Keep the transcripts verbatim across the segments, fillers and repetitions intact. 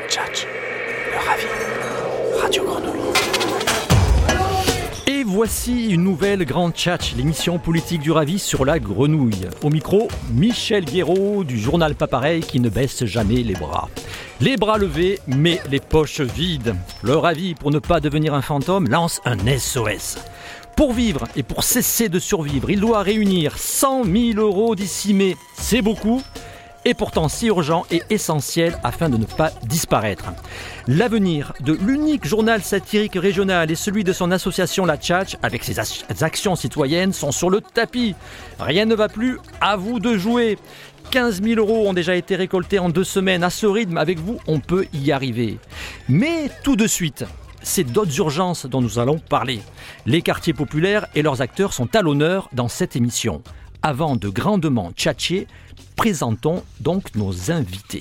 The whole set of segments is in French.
Tchatch, le ravi, Radio Grenouille. Et voici une nouvelle Grande Tchatch, l'émission politique du Ravi sur la grenouille. Au micro, Michel Guéraud du journal Pas Pareil qui ne baisse jamais les bras. Les bras levés, mais les poches vides. Le Ravi, pour ne pas devenir un fantôme, lance un S O S. Pour vivre et pour cesser de survivre, il doit réunir cent mille euros d'ici mai. C'est beaucoup, et pourtant si urgent et essentiel afin de ne pas disparaître. L'avenir de l'unique journal satirique régional et celui de son association La Tchatch, avec ses actions citoyennes, sont sur le tapis. Rien ne va plus, à vous de jouer. quinze mille euros ont déjà été récoltés en deux semaines. À ce rythme, avec vous, on peut y arriver. Mais tout de suite, c'est d'autres urgences dont nous allons parler. Les quartiers populaires et leurs acteurs sont à l'honneur dans cette émission. Avant de grandement tchatcher, présentons donc nos invités.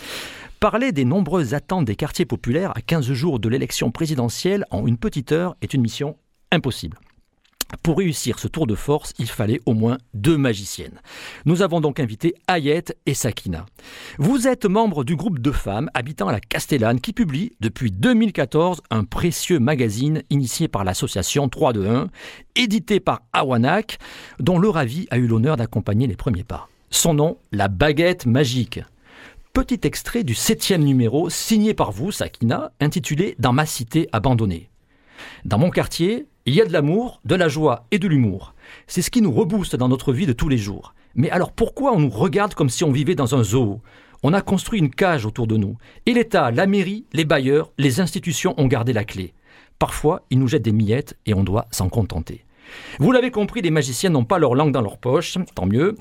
Parler des nombreuses attentes des quartiers populaires à quinze jours de l'élection présidentielle en une petite heure est une mission impossible. Pour réussir ce tour de force, il fallait au moins deux magiciennes. Nous avons donc invité Ayette et Sakina. Vous êtes membre du groupe de femmes habitant à la Castellane qui publie depuis deux mille quatorze un précieux magazine initié par l'association trois deux un, édité par Awanak, dont le Ravi a eu l'honneur d'accompagner les premiers pas. Son nom, La Baguette Magique. Petit extrait du septième numéro signé par vous, Sakina, intitulé « Dans ma cité abandonnée ». Dans mon quartier, il y a de l'amour, de la joie et de l'humour. C'est ce qui nous rebooste dans notre vie de tous les jours. Mais alors pourquoi on nous regarde comme si on vivait dans un zoo ? On a construit une cage autour de nous. Et l'État, la mairie, les bailleurs, les institutions ont gardé la clé. Parfois, ils nous jettent des miettes et on doit s'en contenter. Vous l'avez compris, les magiciens n'ont pas leur langue dans leur poche, tant mieux.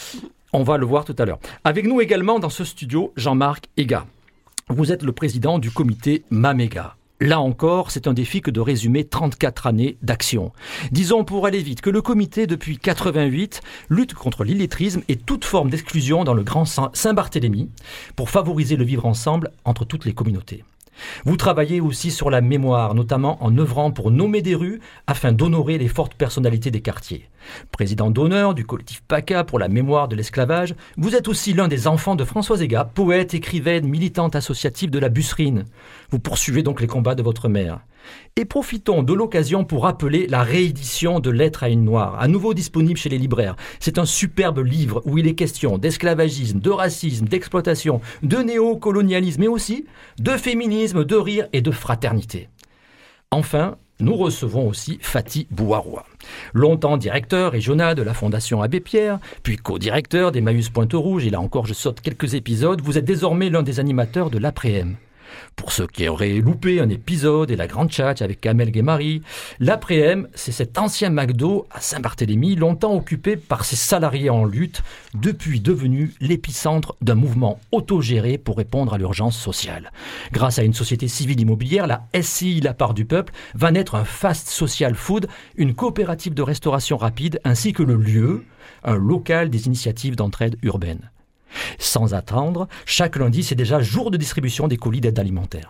On va le voir tout à l'heure. Avec nous également dans ce studio, Jean-Marc Ega. Vous êtes le président du comité Mamega. Là encore, c'est un défi que de résumer trente-quatre années d'action. Disons pour aller vite que le comité, depuis quatre-vingt-huit, lutte contre l'illettrisme et toute forme d'exclusion dans le Grand Saint-Barthélemy pour favoriser le vivre ensemble entre toutes les communautés. Vous travaillez aussi sur la mémoire, notamment en œuvrant pour nommer des rues afin d'honorer les fortes personnalités des quartiers. Président d'honneur du collectif PACA pour la mémoire de l'esclavage, vous êtes aussi l'un des enfants de Françoise Ega, poète, écrivaine, militante associative de la Busserine. Vous poursuivez donc les combats de votre mère. Et profitons de l'occasion pour rappeler la réédition de Lettres à une Noire, à nouveau disponible chez les libraires. C'est un superbe livre où il est question d'esclavagisme, de racisme, d'exploitation, de néocolonialisme, mais aussi de féminisme, de rire et de fraternité. Enfin, nous recevons aussi Fatih Bouaroua. Longtemps directeur régional de la Fondation Abbé Pierre, puis co-directeur d'Emmaüs Pointe-Rouge, et là encore je saute quelques épisodes, vous êtes désormais l'un des animateurs de l'après-m. Pour ceux qui auraient loupé un épisode et la Grande Tchatch avec Kamel Guémari, l'après-m, c'est cet ancien McDo à Saint-Barthélemy, longtemps occupé par ses salariés en lutte, depuis devenu l'épicentre d'un mouvement autogéré pour répondre à l'urgence sociale. Grâce à une société civile immobilière, la S C I La Part du Peuple va naître un Fast Social Food, une coopérative de restauration rapide, ainsi que le lieu, un local des initiatives d'entraide urbaine. Sans attendre, chaque lundi, c'est déjà jour de distribution des colis d'aide alimentaire.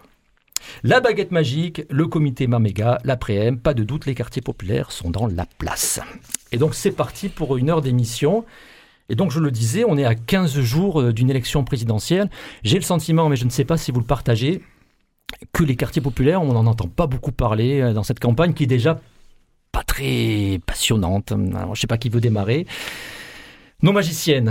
La baguette magique, le comité Mamega, l'après-m, pas de doute, les quartiers populaires sont dans la place. Et donc c'est parti pour une heure d'émission. Et donc je le disais, on est à quinze jours d'une élection présidentielle. J'ai le sentiment, mais je ne sais pas si vous le partagez, que les quartiers populaires, on n'en entend pas beaucoup parler dans cette campagne qui est déjà pas très passionnante. Alors, je ne sais pas qui veut démarrer. Nos magiciennes.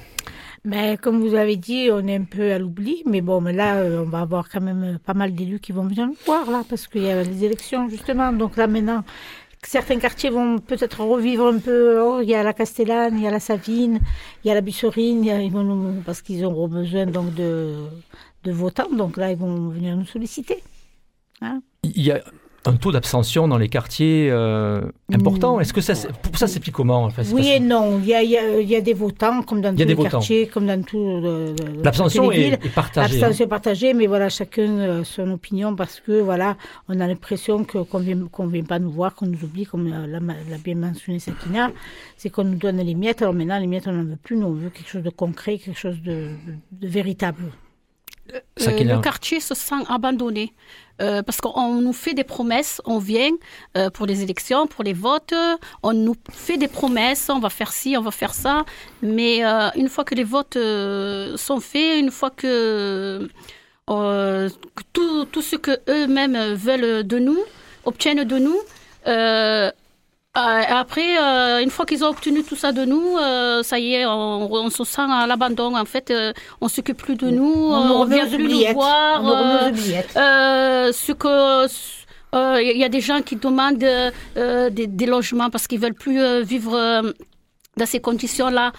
Mais comme vous avez dit, on est un peu à l'oubli. Mais bon, mais là, euh, on va avoir quand même pas mal d'élus qui vont venir nous voir, là, parce qu'il y a les élections, justement. Donc là, maintenant, certains quartiers vont peut-être revivre un peu. Oh, il y a la Castellane, il y a la Savine, il y a la Busserine, il y a, ils vont nous, parce qu'ils auront besoin donc, de, de votants. Donc là, ils vont venir nous solliciter. Hein? Il y a un taux d'abstention dans les quartiers euh, important. Est-ce que ça, pour ça, c'est plus comment en fait, Oui et non. Il y, a, il, y a, il y a des votants, comme dans tous les votants. Quartiers, comme dans tout. Le, le, L'abstention est, est partagée. L'abstention hein. est partagée, mais voilà, chacun euh, son opinion, parce que voilà, on a l'impression que, qu'on ne vient, qu'on vient pas nous voir, qu'on nous oublie, comme l'a, l'a bien mentionné Sakina, c'est qu'on nous donne les miettes. Alors maintenant, les miettes, on n'en veut plus. Nous, on veut quelque chose de concret, quelque chose de, de, de véritable. Euh, le quartier se sent abandonné. Euh, parce qu'on nous fait des promesses, on vient euh, pour les élections, pour les votes, on nous fait des promesses, on va faire ci, on va faire ça, mais euh, une fois que les votes euh, sont faits, une fois que euh, tout, tout ce qu'eux-mêmes veulent de nous, obtiennent de nous. Euh, après, euh, une fois qu'ils ont obtenu tout ça de nous, euh, ça y est, on, on se sent à l'abandon. En fait, euh, on ne s'occupe plus de nous, on ne vient plus nous voir. On euh, euh, ce que... Il euh, y a des gens qui demandent euh, des, des logements parce qu'ils ne veulent plus euh, vivre euh, dans ces conditions-là.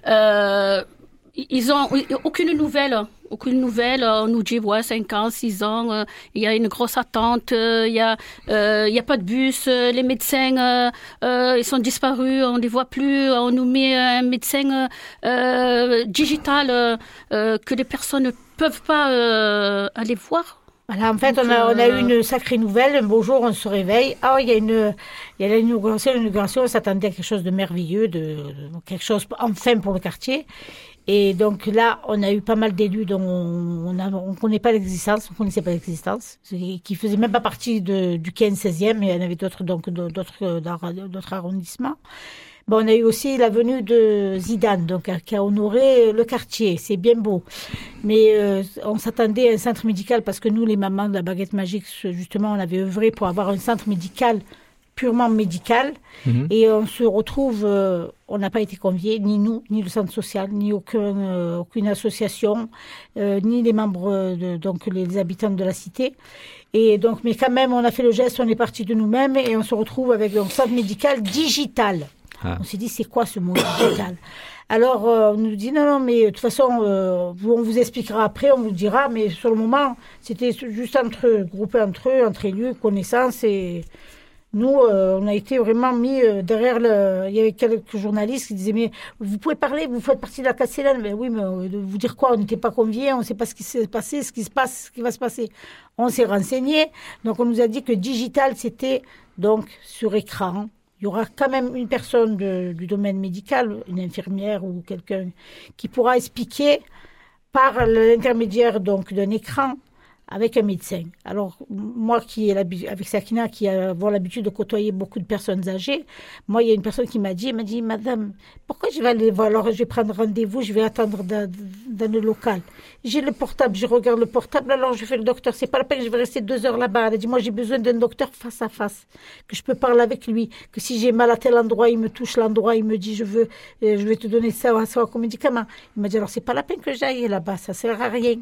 Euh, ils n'ont aucune nouvelle. Aucune nouvelle. On nous dit, ouais, cinq ans, six ans, il euh, y a une grosse attente, il euh, n'y a, euh, y a pas de bus, euh, les médecins, euh, euh, ils sont disparus, on ne les voit plus, on nous met un médecin euh, digital euh, euh, que les personnes ne peuvent pas euh, aller voir. Voilà, en fait, Donc, on, a, on a eu une sacrée nouvelle. Un beau jour, on se réveille. Ah, il y a une, il y a l'inauguration. L'inauguration, on s'attendait à quelque chose de merveilleux, de, de quelque chose enfin pour le quartier. Et donc là, on a eu pas mal d'élus dont on ne connaît pas l'existence, on connaissait pas l'existence, qui faisaient même pas partie de, du quinze seizième, et il y en avait d'autres, donc d'autres, d'autres arrondissements. Bon, on a eu aussi la venue de Zidane, donc qui a honoré le quartier. C'est bien beau, mais euh, on s'attendait à un centre médical parce que nous, les mamans de la baguette magique, justement, on avait œuvré pour avoir un centre médical purement médical, mmh. et on se retrouve, euh, on n'a pas été conviés, ni nous, ni le centre social, ni aucun, euh, aucune association, euh, ni les membres, de, donc les habitants de la cité. Et donc, mais quand même, on a fait le geste, on est parti de nous-mêmes et on se retrouve avec un centre médical digital. Ah. On s'est dit, c'est quoi ce mot digital? Alors, euh, on nous dit, non, non, mais de toute façon, euh, on vous expliquera après, on vous dira, mais sur le moment, c'était juste entre eux, groupés entre eux, entre élus, connaissances, et nous, euh, on a été vraiment mis euh, derrière le... Il y avait quelques journalistes qui disaient, mais vous pouvez parler, vous faites partie de la Castellane. Mais oui, mais euh, vous dire quoi? On n'était pas conviés, on ne sait pas ce qui s'est passé, ce qui se passe, ce qui va se passer. On s'est renseigné, donc on nous a dit que digital, c'était donc sur écran. Il y aura quand même une personne de, du domaine médical, une infirmière ou quelqu'un qui pourra expliquer par l'intermédiaire donc d'un écran avec un médecin. Alors, moi qui ai avec Sakina, qui a l'habitude de côtoyer beaucoup de personnes âgées, moi, il y a une personne qui m'a dit, elle m'a dit, madame, pourquoi je vais aller voir, alors je vais prendre rendez-vous, je vais attendre dans, dans le local. J'ai le portable, je regarde le portable, alors je fais le docteur, c'est pas la peine que je vais rester deux heures là-bas. Elle a dit, moi, j'ai besoin d'un docteur face à face, que je peux parler avec lui, que si j'ai mal à tel endroit, il me touche l'endroit, il me dit, je veux, je vais te donner ça, ça comme médicament. Il m'a dit, alors c'est pas la peine que j'aille là-bas, ça sert à rien.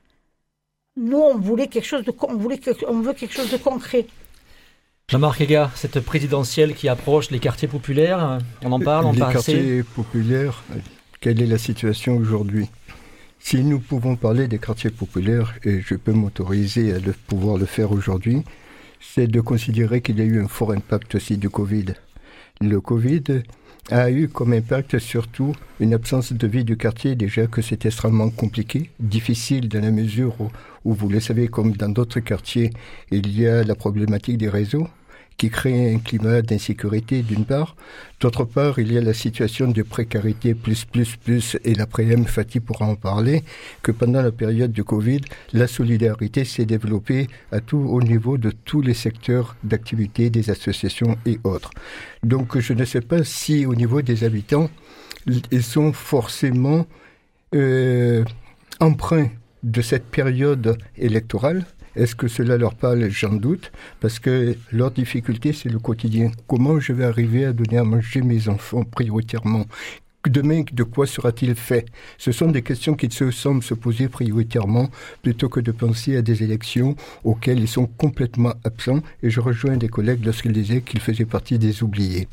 Nous, on voulait quelque chose de, on voulait, on veut quelque chose de concret. Jean-Marc Ega, cette présidentielle qui approche les quartiers populaires, on en parle, on Les parle quartiers assez... populaires, quelle est la situation aujourd'hui? Si nous pouvons parler des quartiers populaires, et je peux m'autoriser à le, pouvoir le faire aujourd'hui, c'est de considérer qu'il y a eu un fort impact aussi du Covid. Le Covid a eu comme impact surtout une absence de vie du quartier, déjà que c'est extrêmement compliqué, difficile dans la mesure où, où, vous le savez, comme dans d'autres quartiers, il y a la problématique des réseaux qui crée un climat d'insécurité d'une part. D'autre part, il y a la situation de précarité plus, plus, plus, et l'après-M, Fatih pourra en parler, que pendant la période du Covid, la solidarité s'est développée à tout, au niveau de tous les secteurs d'activité, des associations et autres. Donc, je ne sais pas si au niveau des habitants, ils sont forcément euh, empreints de cette période électorale. Est-ce que cela leur parle? J'en doute, parce que leur difficulté, c'est le quotidien. Comment je vais arriver à donner à manger mes enfants prioritairement? Demain, de quoi sera-t-il fait? Ce sont des questions qui se semblent se poser prioritairement, plutôt que de penser à des élections auxquelles ils sont complètement absents. Et je rejoins des collègues lorsqu'ils disaient qu'ils faisaient partie des oubliés.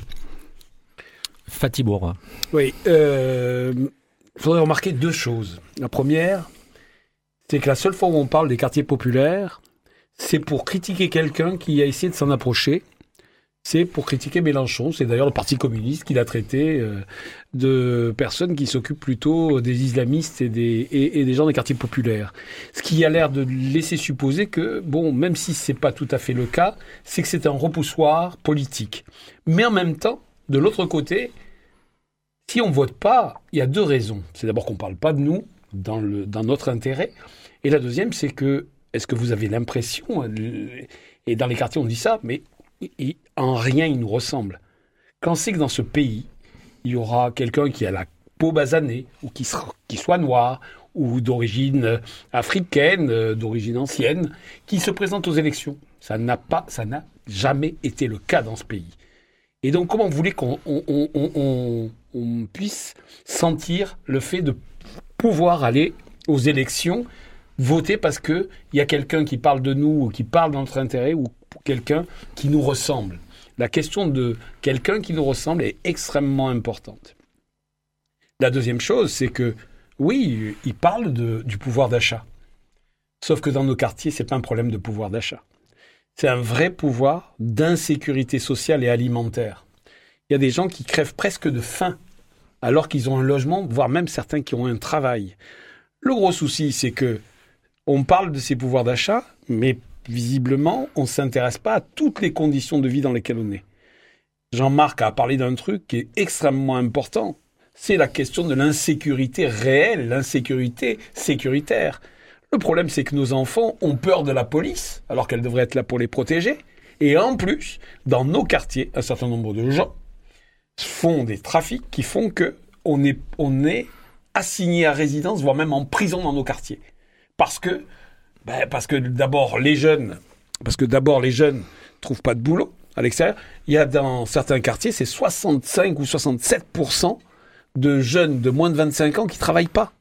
Fatih Bourra. Oui, euh, je voudrais remarquer deux choses. La première, c'est que la seule fois où on parle des quartiers populaires, c'est pour critiquer quelqu'un qui a essayé de s'en approcher. C'est pour critiquer Mélenchon. C'est d'ailleurs le Parti communiste qui l'a traité euh, de personnes qui s'occupent plutôt des islamistes et des, et, et des gens des quartiers populaires. Ce qui a l'air de laisser supposer que, bon, même si c'est pas tout à fait le cas, c'est que c'est un repoussoir politique. Mais en même temps, de l'autre côté, si on vote pas, il y a deux raisons. C'est d'abord qu'on parle pas de nous dans, le, dans notre intérêt. Et la deuxième, c'est que, est-ce que vous avez l'impression, et dans les quartiers on dit ça, mais et en rien il nous ressemble. Quand c'est que dans ce pays, il y aura quelqu'un qui a la peau basanée, ou qui, sera, qui soit noir, ou d'origine africaine, d'origine ancienne, qui se présentent aux élections. Ça n'a pas, ça n'a jamais été le cas dans ce pays. Et donc, comment vous voulez qu'on on, on, on, on puisse sentir le fait de pouvoir aller aux élections, voter parce qu'il y a quelqu'un qui parle de nous, ou qui parle de notre intérêt, ou quelqu'un qui nous ressemble. La question de quelqu'un qui nous ressemble est extrêmement importante. La deuxième chose, c'est que, oui, il parle de, du pouvoir d'achat. Sauf que dans nos quartiers, ce n'est pas un problème de pouvoir d'achat. C'est un vrai pouvoir d'insécurité sociale et alimentaire. Il y a des gens qui crèvent presque de faim, alors qu'ils ont un logement, voire même certains qui ont un travail. Le gros souci, c'est que on parle de ces pouvoirs d'achat, mais visiblement, on ne s'intéresse pas à toutes les conditions de vie dans lesquelles on est. Jean-Marc a parlé d'un truc qui est extrêmement important. C'est la question de l'insécurité réelle, l'insécurité sécuritaire. Le problème, c'est que nos enfants ont peur de la police, alors qu'elle devrait être là pour les protéger. Et en plus, dans nos quartiers, un certain nombre de gens font des trafics qui font qu'on est, on est assigné à résidence, voire même en prison dans nos quartiers. Parce que, ben parce que d'abord, les jeunes, parce que d'abord, les jeunes trouvent pas de boulot à l'extérieur. Il y a dans certains quartiers, c'est soixante-cinq ou soixante-sept pour cent de jeunes de moins de vingt-cinq ans qui travaillent pas.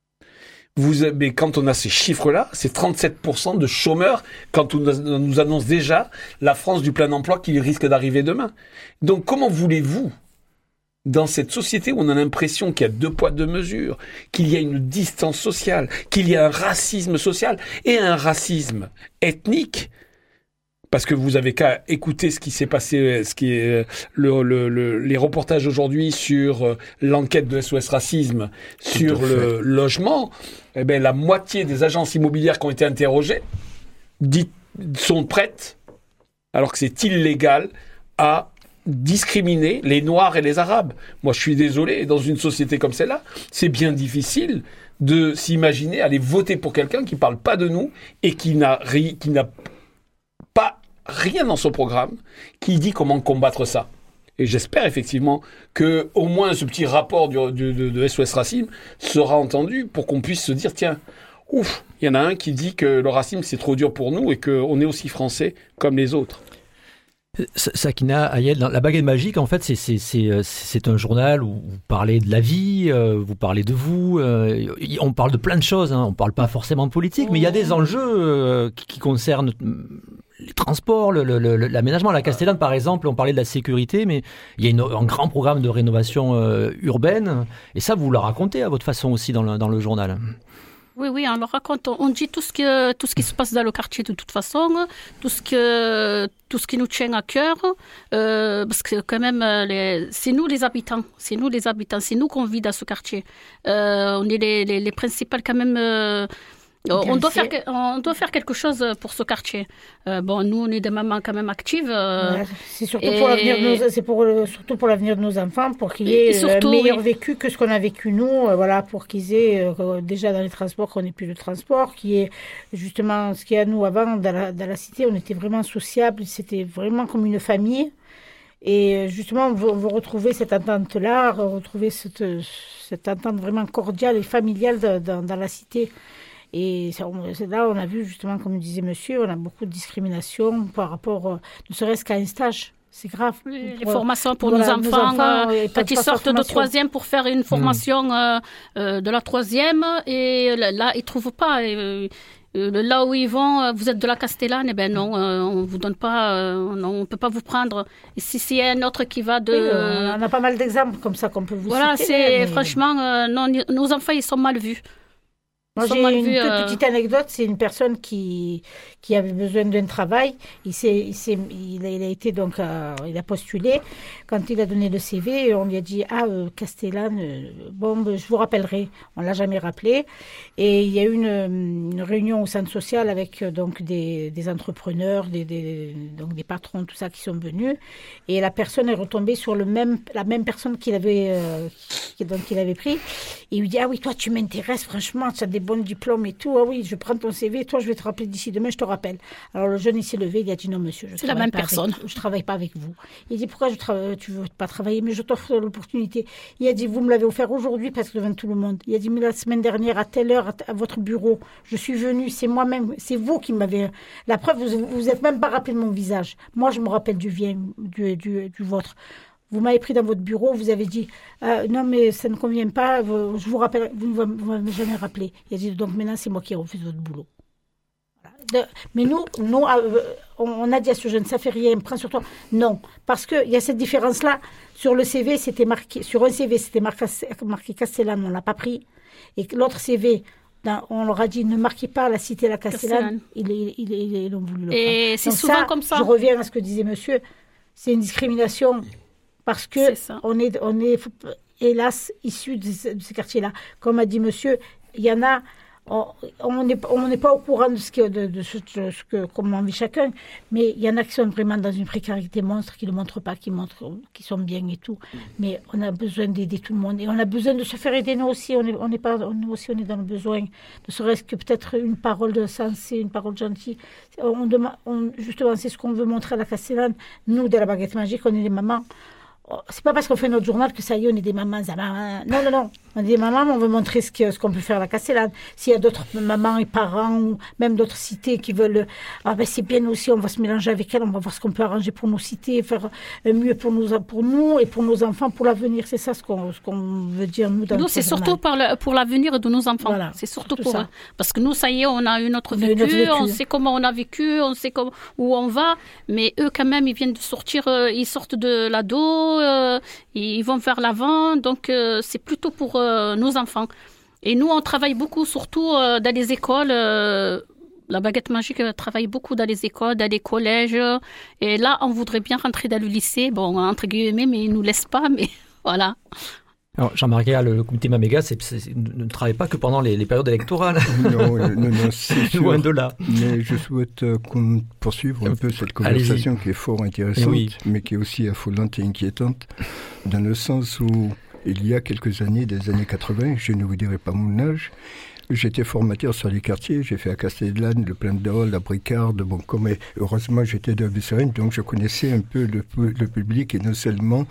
Vous, mais quand on a ces chiffres-là, c'est trente-sept pour cent de chômeurs quand on nous annonce déjà la France du plein emploi qui risque d'arriver demain. Donc comment voulez-vous, dans cette société où on a l'impression qu'il y a deux poids, deux mesures, qu'il y a une distance sociale, qu'il y a un racisme social et un racisme ethnique, parce que vous avez qu'à écouter ce qui s'est passé, ce qui est le, le, le, les reportages aujourd'hui sur l'enquête de S O S Racisme sur le logement. Eh ben, la moitié des agences immobilières qui ont été interrogées dit, sont prêtes, alors que c'est illégal, à discriminer les Noirs et les Arabes. Moi, je suis désolé, dans une société comme celle-là, c'est bien difficile de s'imaginer aller voter pour quelqu'un qui ne parle pas de nous et qui n'a, ri, qui n'a pas rien dans son programme qui dit comment combattre ça. Et j'espère effectivement que au moins ce petit rapport du, du, de, de S O S Racisme sera entendu pour qu'on puisse se dire tiens, ouf, il y en a un qui dit que le racisme c'est trop dur pour nous et qu'on est aussi français comme les autres. Sakina Ayed, la baguette magique, en fait, c'est, c'est, c'est, c'est un journal où vous parlez de la vie, euh, vous parlez de vous, euh, on parle de plein de choses, hein, on ne parle pas forcément de politique, mais il y a des enjeux euh, qui, qui concernent les transports, le, le, le, l'aménagement. À la Castellane, par exemple, on parlait de la sécurité, mais il y a une, un grand programme de rénovation euh, urbaine, et ça, vous le racontez à votre façon aussi dans le, dans le journal. Oui, oui, on le raconte. On dit tout ce, que, tout ce qui se passe dans le quartier de toute façon, tout ce, que, tout ce qui nous tient à cœur, euh, parce que quand même, les, c'est nous les habitants, c'est nous les habitants, c'est nous qu'on vit dans ce quartier. Euh, on est les, les, les principales quand même... Euh, On doit, faire, on doit faire quelque chose pour ce quartier. Euh, bon, nous, on est des mamans quand même actives. Euh, ouais, c'est surtout, et... pour l'avenir de nos, c'est pour, surtout pour l'avenir de nos enfants, pour qu'il y ait surtout, un meilleur oui. vécu que ce qu'on a vécu nous. Euh, voilà, pour qu'ils aient, euh, déjà dans les transports, qu'on n'ait plus de transport, qu'il y ait justement ce qu'il y a nous avant, dans la, dans la cité, on était vraiment sociables, c'était vraiment comme une famille. Et justement, on veut, on veut retrouver cette entente-là, retrouver cette, cette entente vraiment cordiale et familiale de, dans, dans la cité. Et c'est là, on a vu justement, comme disait monsieur, on a beaucoup de discrimination par rapport, ne serait-ce qu'à un stage. C'est grave. Oui, les formations pour nos enfants, nos enfants euh, quand ils sortent de troisième pour faire une formation mmh. euh, euh, de la troisième, et là, ils ne trouvent pas. Et, euh, là où ils vont, vous êtes de la Castellane, eh ben non, euh, on ne vous donne pas, euh, non, on ne peut pas vous prendre. Et si c'est un autre qui va de... Oui, euh, on a pas mal d'exemples comme ça qu'on peut vous voilà, citer. Voilà, mais... franchement, euh, non, nos enfants, ils sont mal vus. Moi, j'ai une vu, toute euh... petite anecdote. C'est une personne qui, qui avait besoin d'un travail. Il, s'est, il, s'est, il, a, il a été donc, euh, il a postulé. Quand il a donné le C V, on lui a dit ah euh, Castellane, euh, bon, ben, je vous rappellerai. On l'a jamais rappelé. Et il y a eu une, une réunion au centre social avec euh, donc des, des entrepreneurs, des, des, donc des patrons, tout ça qui sont venus. Et la personne est retombée sur le même, la même personne qu'il avait, euh, qui, donc, qu'il avait pris. Et il lui dit ah oui, toi tu m'intéresses franchement, tu as des bons diplômes et tout. Ah oui, je prends ton C V, toi, je vais te rappeler d'ici demain, je te rappelle. Alors, le jeune, il s'est levé, il a dit non, monsieur, je C'est la même personne. Je ne travaille pas avec vous. Il dit, pourquoi je tra- tu ne veux pas travailler? Mais je t'offre l'opportunité. Il a dit, vous me l'avez offert aujourd'hui parce que devant tout le monde. Il a dit, mais la semaine dernière, à telle heure, à, t- à votre bureau, je suis venu, c'est moi-même, c'est vous qui m'avez. La preuve, vous vous êtes même pas rappelé de mon visage. Moi, je me rappelle du vien, du, du, du vôtre. Vous m'avez pris dans votre bureau, vous avez dit euh, non mais ça ne convient pas, vous, je vous rappelle, vous ne m'avez jamais rappelé. Il a dit donc maintenant c'est moi qui refuse votre boulot. Voilà. De, mais nous, nous euh, on a dit à ce jeune, ça fait rien, prends sur toi. Non, parce qu'il y a cette différence-là. Sur le C V, c'était marqué, sur un C V, c'était marqué, marqué Castellane, on ne l'a pas pris. Et l'autre C V, dans, on leur a dit ne marquez pas la cité la Castellane, ils il, il, il, il ont voulu le prendre. Et c'est donc souvent ça, comme ça. Je reviens à ce que disait monsieur, c'est une discrimination. Parce que on est, on est, hélas, issus de, ce, de ces quartiers-là. Comme a dit monsieur, il y en a, on n'est on pas au courant de ce que, de, de ce, de ce que, comment vit chacun, mais il y en a qui sont vraiment dans une précarité monstre, qui ne le montrent pas, qui montrent, qui sont bien et tout. Mais on a besoin d'aider tout le monde et on a besoin de se faire aider nous aussi. On est, on est pas, nous aussi, on est dans le besoin. Ne serait-ce que peut-être une parole de sensée, une parole gentille. On demande, on, justement, c'est ce qu'on veut montrer à la Castellane. Nous, de la baguette magique, on est des mamans. C'est pas parce qu'on fait notre journal que ça y est, on est des mamans. Non, non, non. On est des mamans, on veut montrer ce, que, ce qu'on peut faire à la Castellane. S'il y a d'autres mamans et parents, ou même d'autres cités qui veulent... Ah ben c'est bien aussi, on va se mélanger avec elles, on va voir ce qu'on peut arranger pour nos cités, faire mieux pour nous, pour nous et pour nos enfants, pour l'avenir. C'est ça ce qu'on, ce qu'on veut dire, nous, dans Nous, c'est surtout par le, pour l'avenir de nos enfants. Voilà, c'est surtout pour ça. Eux. Parce que nous, ça y est, on a eu notre vécu, notre vécu, on sait comment on a vécu, on sait comment, où on va. Mais eux, quand même, ils viennent de sortir, euh, ils sortent de l'ado, euh, ils vont vers l'avant. Donc, euh, c'est plutôt pour... Euh, nos enfants. Et nous, on travaille beaucoup, surtout euh, dans les écoles. Euh, la baguette magique travaille beaucoup dans les écoles, dans les collèges. Et là, on voudrait bien rentrer dans le lycée. Bon, entre guillemets, mais ils ne nous laissent pas. Mais voilà. Alors, Jean-Marc, le comité Maméga c'est, c'est, ne travaille pas que pendant les, les périodes électorales. Non, non, non, c'est sûr. Loin de là. Mais je souhaite euh, qu'on poursuive un peu cette conversation Allez-y. Qui est fort intéressante, oui. mais qui est aussi affolante et inquiétante, dans le sens où il y a quelques années, des années quatre-vingts, je ne vous dirai pas mon âge, j'étais formateur sur les quartiers, j'ai fait à Castellane, le Plein d'Or, la Bricarde, bon, comme heureusement j'étais de Busserine, donc je connaissais un peu le, le public et non seulement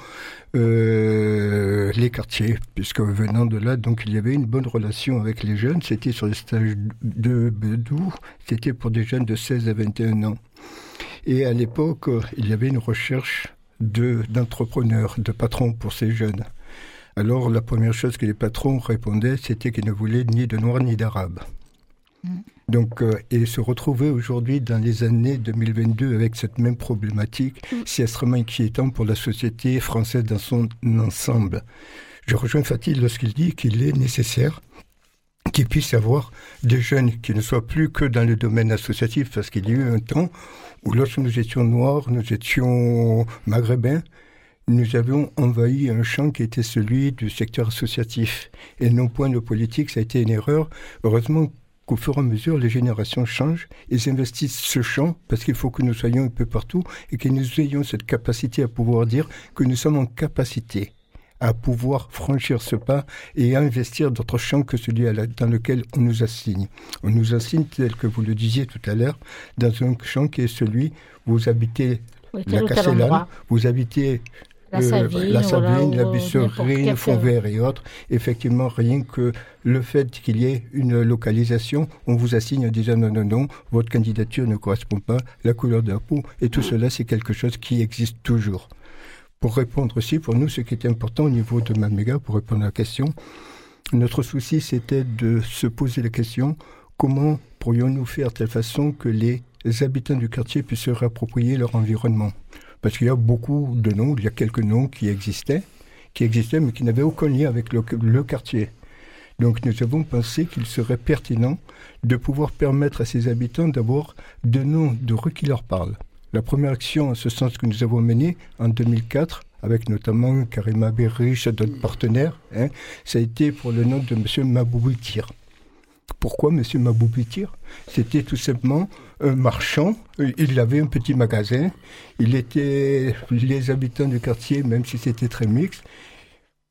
euh, les quartiers, puisque venant de là, donc il y avait une bonne relation avec les jeunes, c'était sur les stages de Bedou, c'était pour des jeunes de seize à vingt et un ans. Et à l'époque, il y avait une recherche de, d'entrepreneurs, de patrons pour ces jeunes. Alors, la première chose que les patrons répondaient, c'était qu'ils ne voulaient ni de Noirs ni d'Arabes. Mmh. Donc, euh, et se retrouver aujourd'hui dans les années deux mille vingt-deux avec cette même problématique, mmh. c'est extrêmement inquiétant pour la société française dans son ensemble. Je rejoins Fatih lorsqu'il dit qu'il est nécessaire qu'il puisse y avoir des jeunes qui ne soient plus que dans le domaine associatif, parce qu'il y a eu un temps où lorsque nous étions noirs, nous étions maghrébins, nous avions envahi un champ qui était celui du secteur associatif. Et non point de politique, ça a été une erreur. Heureusement qu'au fur et à mesure, les générations changent. Ils investissent ce champ parce qu'il faut que nous soyons un peu partout et que nous ayons cette capacité à pouvoir dire que nous sommes en capacité à pouvoir franchir ce pas et à investir d'autres champs que celui dans lequel on nous assigne. On nous assigne, tel que vous le disiez tout à l'heure, dans un champ qui est celui où vous habitez oui, la Castellane, vous habitez la Savine, euh, la, Savine, la Busserine, le Fond-Vert et autres. Effectivement, rien que le fait qu'il y ait une localisation, on vous assigne en disant non, non, non, votre candidature ne correspond pas, la couleur de la peau, et tout cela, c'est quelque chose qui existe toujours. Pour répondre aussi, pour nous, ce qui est important au niveau de Maméga, pour répondre à la question, notre souci, c'était de se poser la question, comment pourrions-nous faire de telle façon que les habitants du quartier puissent se réapproprier leur environnement ? Parce qu'il y a beaucoup de noms, il y a quelques noms qui existaient, qui existaient, mais qui n'avaient aucun lien avec le, le quartier. Donc nous avons pensé qu'il serait pertinent de pouvoir permettre à ces habitants d'avoir des noms de rues qui leur parlent. La première action en ce sens que nous avons menée en deux mille quatre, avec notamment Karima Berriche et d'autres partenaires, hein, ça a été pour le nom de M. Maboubitir. Pourquoi M. Maboubitir ? C'était tout simplement un marchand, il avait un petit magasin, il était, les habitants du quartier, même si c'était très mixte,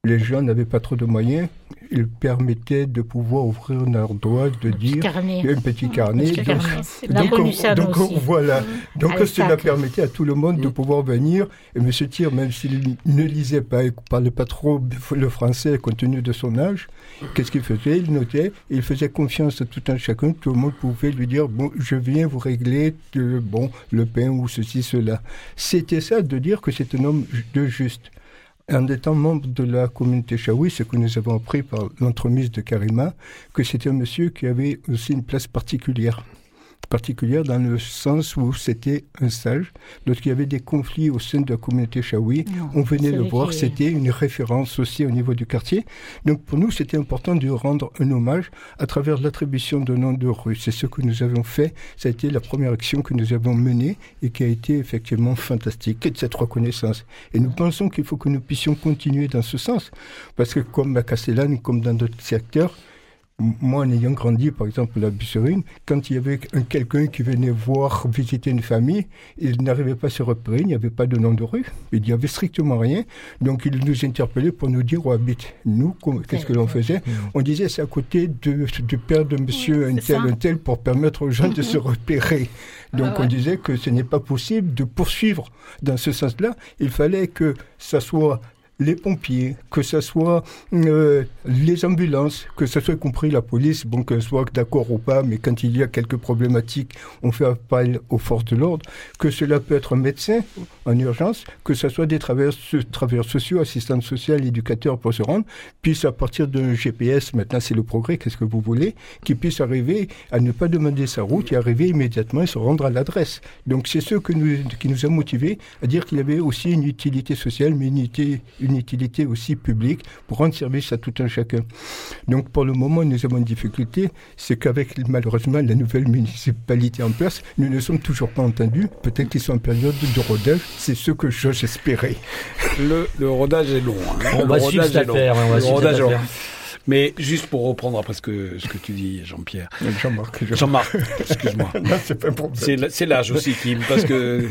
les gens n'avaient pas trop de moyens. Ils permettaient de pouvoir ouvrir un ardoise, de un dire... Petit carnet. Un petit carnet. Un petit donc, carnet. donc, on, donc on, voilà. Donc Allez, cela sac. permettait à tout le monde de pouvoir venir. Et M. Thiers, même s'il ne lisait pas et ne parlait pas trop le français compte tenu de son âge, qu'est-ce qu'il faisait? Il notait, il faisait confiance à tout un chacun. Tout le monde pouvait lui dire, bon, je viens vous régler de, bon, le pain ou ceci, cela. C'était ça, de dire que c'est un homme de juste. En étant membre de la communauté Chaoui, ce que nous avons appris par l'entremise de Karima, que c'était un monsieur qui avait aussi une place particulière. Particulière dans le sens où c'était un sage. Lorsqu'il y avait des conflits au sein de la communauté Chaoui, non, on venait le voir, qui... c'était une référence aussi au niveau du quartier. Donc pour nous, c'était important de rendre un hommage à travers l'attribution de noms de rues. C'est ce que nous avons fait. Ça a été la première action que nous avons menée et qui a été effectivement fantastique, et de cette reconnaissance. Et nous pensons qu'il faut que nous puissions continuer dans ce sens. Parce que comme à Castellane, comme dans d'autres secteurs, moi, en ayant grandi, par exemple, à la Busserine, quand il y avait un, quelqu'un qui venait voir, visiter une famille, il n'arrivait pas à se repérer, il n'y avait pas de nom de rue, il n'y avait strictement rien. Donc, il nous interpellait pour nous dire où habite. Nous, qu'est-ce que l'on faisait? On disait, c'est à côté de, du père de monsieur un tel, un tel, pour permettre aux gens de se repérer. Donc, ah ouais. on disait que ce n'est pas possible de poursuivre dans ce sens-là. Il fallait que ça soit les pompiers, que ce soit euh, les ambulances, que ce soit compris la police, bon, que ce soit d'accord ou pas, mais quand il y a quelques problématiques, on fait appel aux forces de l'ordre, que cela peut être un médecin en urgence, que ce soit des travailleurs, travailleurs sociaux, assistants sociaux, éducateurs pour se rendre, puissent à partir d'un G P S, maintenant c'est le progrès, qu'est-ce que vous voulez, qui puissent arriver à ne pas demander sa route et arriver immédiatement et se rendre à l'adresse. Donc c'est ce que nous, qui nous a motivés à dire qu'il y avait aussi une utilité sociale, mais une utilité une utilité aussi publique pour rendre service à tout un chacun. Donc pour le moment, nous avons une difficulté, c'est qu'avec malheureusement la nouvelle municipalité en place, nous ne sommes toujours pas entendus. Peut-être qu'ils sont en période de rodage, c'est ce que j'ose espérer. Le, le rodage est long. Hein. On, va suivre cette affaire, on va suivre cette affaire. Mais juste pour reprendre après ce que, ce que tu dis, Jean-Pierre. Jean-Marc. Je... Jean-Marc, excuse-moi. Non, c'est pas un problème. C'est, c'est l'âge aussi qui... Parce que...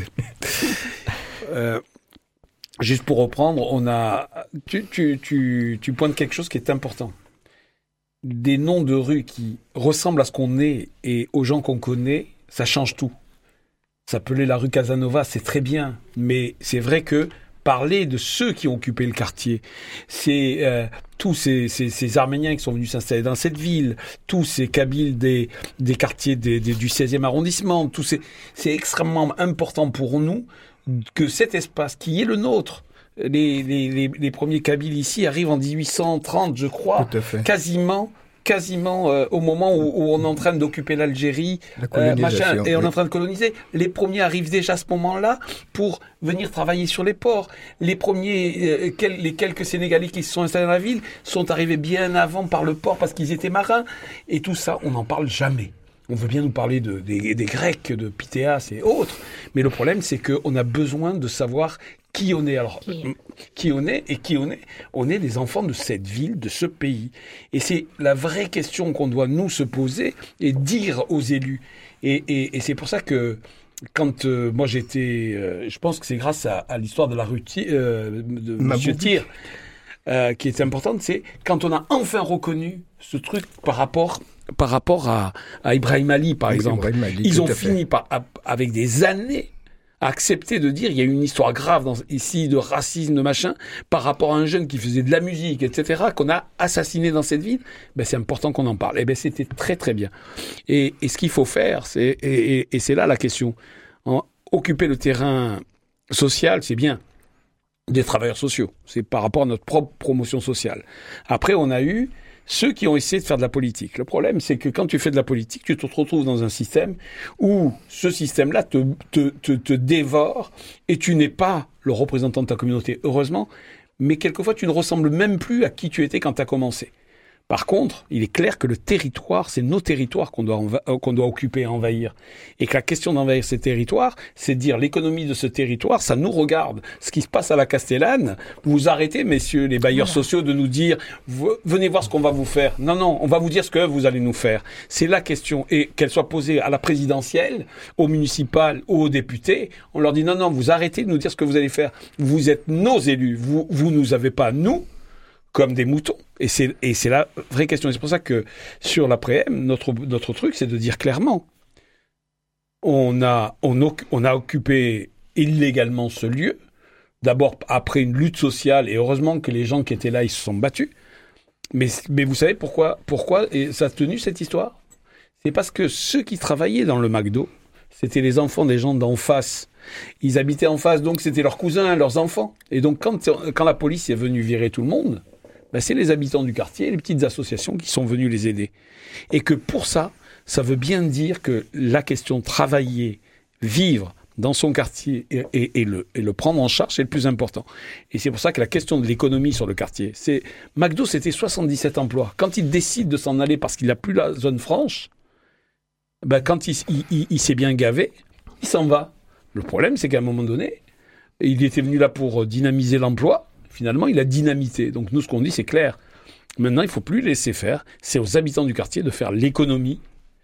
Euh, juste pour reprendre, on a... Tu, tu, tu, tu pointes quelque chose qui est important. Des noms de rues qui ressemblent à ce qu'on est et aux gens qu'on connaît, ça change tout. S'appeler la rue Casanova, c'est très bien. Mais c'est vrai que parler de ceux qui ont occupé le quartier, c'est euh, tous ces, ces, ces Arméniens qui sont venus s'installer dans cette ville, tous ces Kabyles des, des quartiers des, des, du seizième arrondissement, tous ces, c'est extrêmement important pour nous que cet espace qui est le nôtre, les, les, les, les premiers Kabyles ici arrivent en dix-huit cent trente, je crois, quasiment... quasiment euh, au moment où, où on est en train d'occuper l'Algérie, euh, machin, et on est en train de coloniser. Les premiers arrivent déjà à ce moment-là pour venir travailler sur les ports. Les premiers, euh, quel, les quelques Sénégalais qui se sont installés dans la ville sont arrivés bien avant par le port parce qu'ils étaient marins. Et tout ça, on n'en parle jamais. On veut bien nous parler de, des, des Grecs, de Pythéas et autres. Mais le problème, c'est qu'on a besoin de savoir qui on est. Alors, qui, qui on est et qui on est. On est des enfants de cette ville, de ce pays. Et c'est la vraie question qu'on doit nous se poser et dire aux élus. Et, et, et c'est pour ça que quand euh, moi j'étais... Euh, je pense que c'est grâce à, à l'histoire de la rue euh, de M. Thiers euh, qui est importante, c'est quand on a enfin reconnu ce truc par rapport... par rapport à, à Ibrahim Ali, par oui, exemple. Ali, ils ont fini par, avec des années, à accepter de dire il y a une histoire grave dans, ici de racisme, de machin, par rapport à un jeune qui faisait de la musique, et cetera, qu'on a assassiné dans cette ville. Ben, c'est important qu'on en parle. Et ben, c'était très, très bien. Et, et ce qu'il faut faire, c'est, et, et, et c'est là la question. En, occuper le terrain social, c'est bien. Des travailleurs sociaux. C'est par rapport à notre propre promotion sociale. Après, on a eu ceux qui ont essayé de faire de la politique. Le problème, c'est que quand tu fais de la politique, tu te retrouves dans un système où ce système-là te, te, te, te dévore et tu n'es pas le représentant de ta communauté, heureusement, mais quelquefois tu ne ressembles même plus à qui tu étais quand tu as commencé. Par contre, il est clair que le territoire, c'est nos territoires qu'on doit, enva- qu'on doit occuper et envahir. Et que la question d'envahir ces territoires, c'est de dire l'économie de ce territoire, ça nous regarde. Ce qui se passe à la Castellane, vous arrêtez, messieurs les bailleurs voilà. sociaux, de nous dire « venez voir ce qu'on va vous faire ». Non, non, on va vous dire ce que vous allez nous faire. C'est la question. Et qu'elle soit posée à la présidentielle, aux municipales ou aux députés, on leur dit « non, non, vous arrêtez de nous dire ce que vous allez faire. Vous êtes nos élus. Vous, vous nous avez pas, nous ». comme des moutons. Et c'est, et c'est la vraie question. Et c'est pour ça que sur l'après-m, notre, notre truc, c'est de dire clairement, on a, on, on a occupé illégalement ce lieu, d'abord après une lutte sociale, et heureusement que les gens qui étaient là, ils se sont battus. Mais, mais vous savez pourquoi, pourquoi et ça a tenu cette histoire ? C'est parce que ceux qui travaillaient dans le McDo, c'était les enfants des gens d'en face. Ils habitaient en face, donc c'était leurs cousins, leurs enfants. Et donc quand, quand la police est venue virer tout le monde, ben c'est les habitants du quartier, les petites associations qui sont venus les aider. Et que pour ça, ça veut bien dire que la question de travailler, vivre dans son quartier et, et, et, le, et le prendre en charge, c'est le plus important. Et c'est pour ça que la question de l'économie sur le quartier, c'est... McDo, c'était soixante-dix-sept emplois. Quand il décide de s'en aller parce qu'il n'a plus la zone franche, ben quand il, il, il, il s'est bien gavé, il s'en va. Le problème, c'est qu'à un moment donné, il était venu là pour dynamiser l'emploi. Finalement, il a dynamité. Donc nous, ce qu'on dit, c'est clair. Maintenant, il ne faut plus laisser faire. C'est aux habitants du quartier de faire l'économie,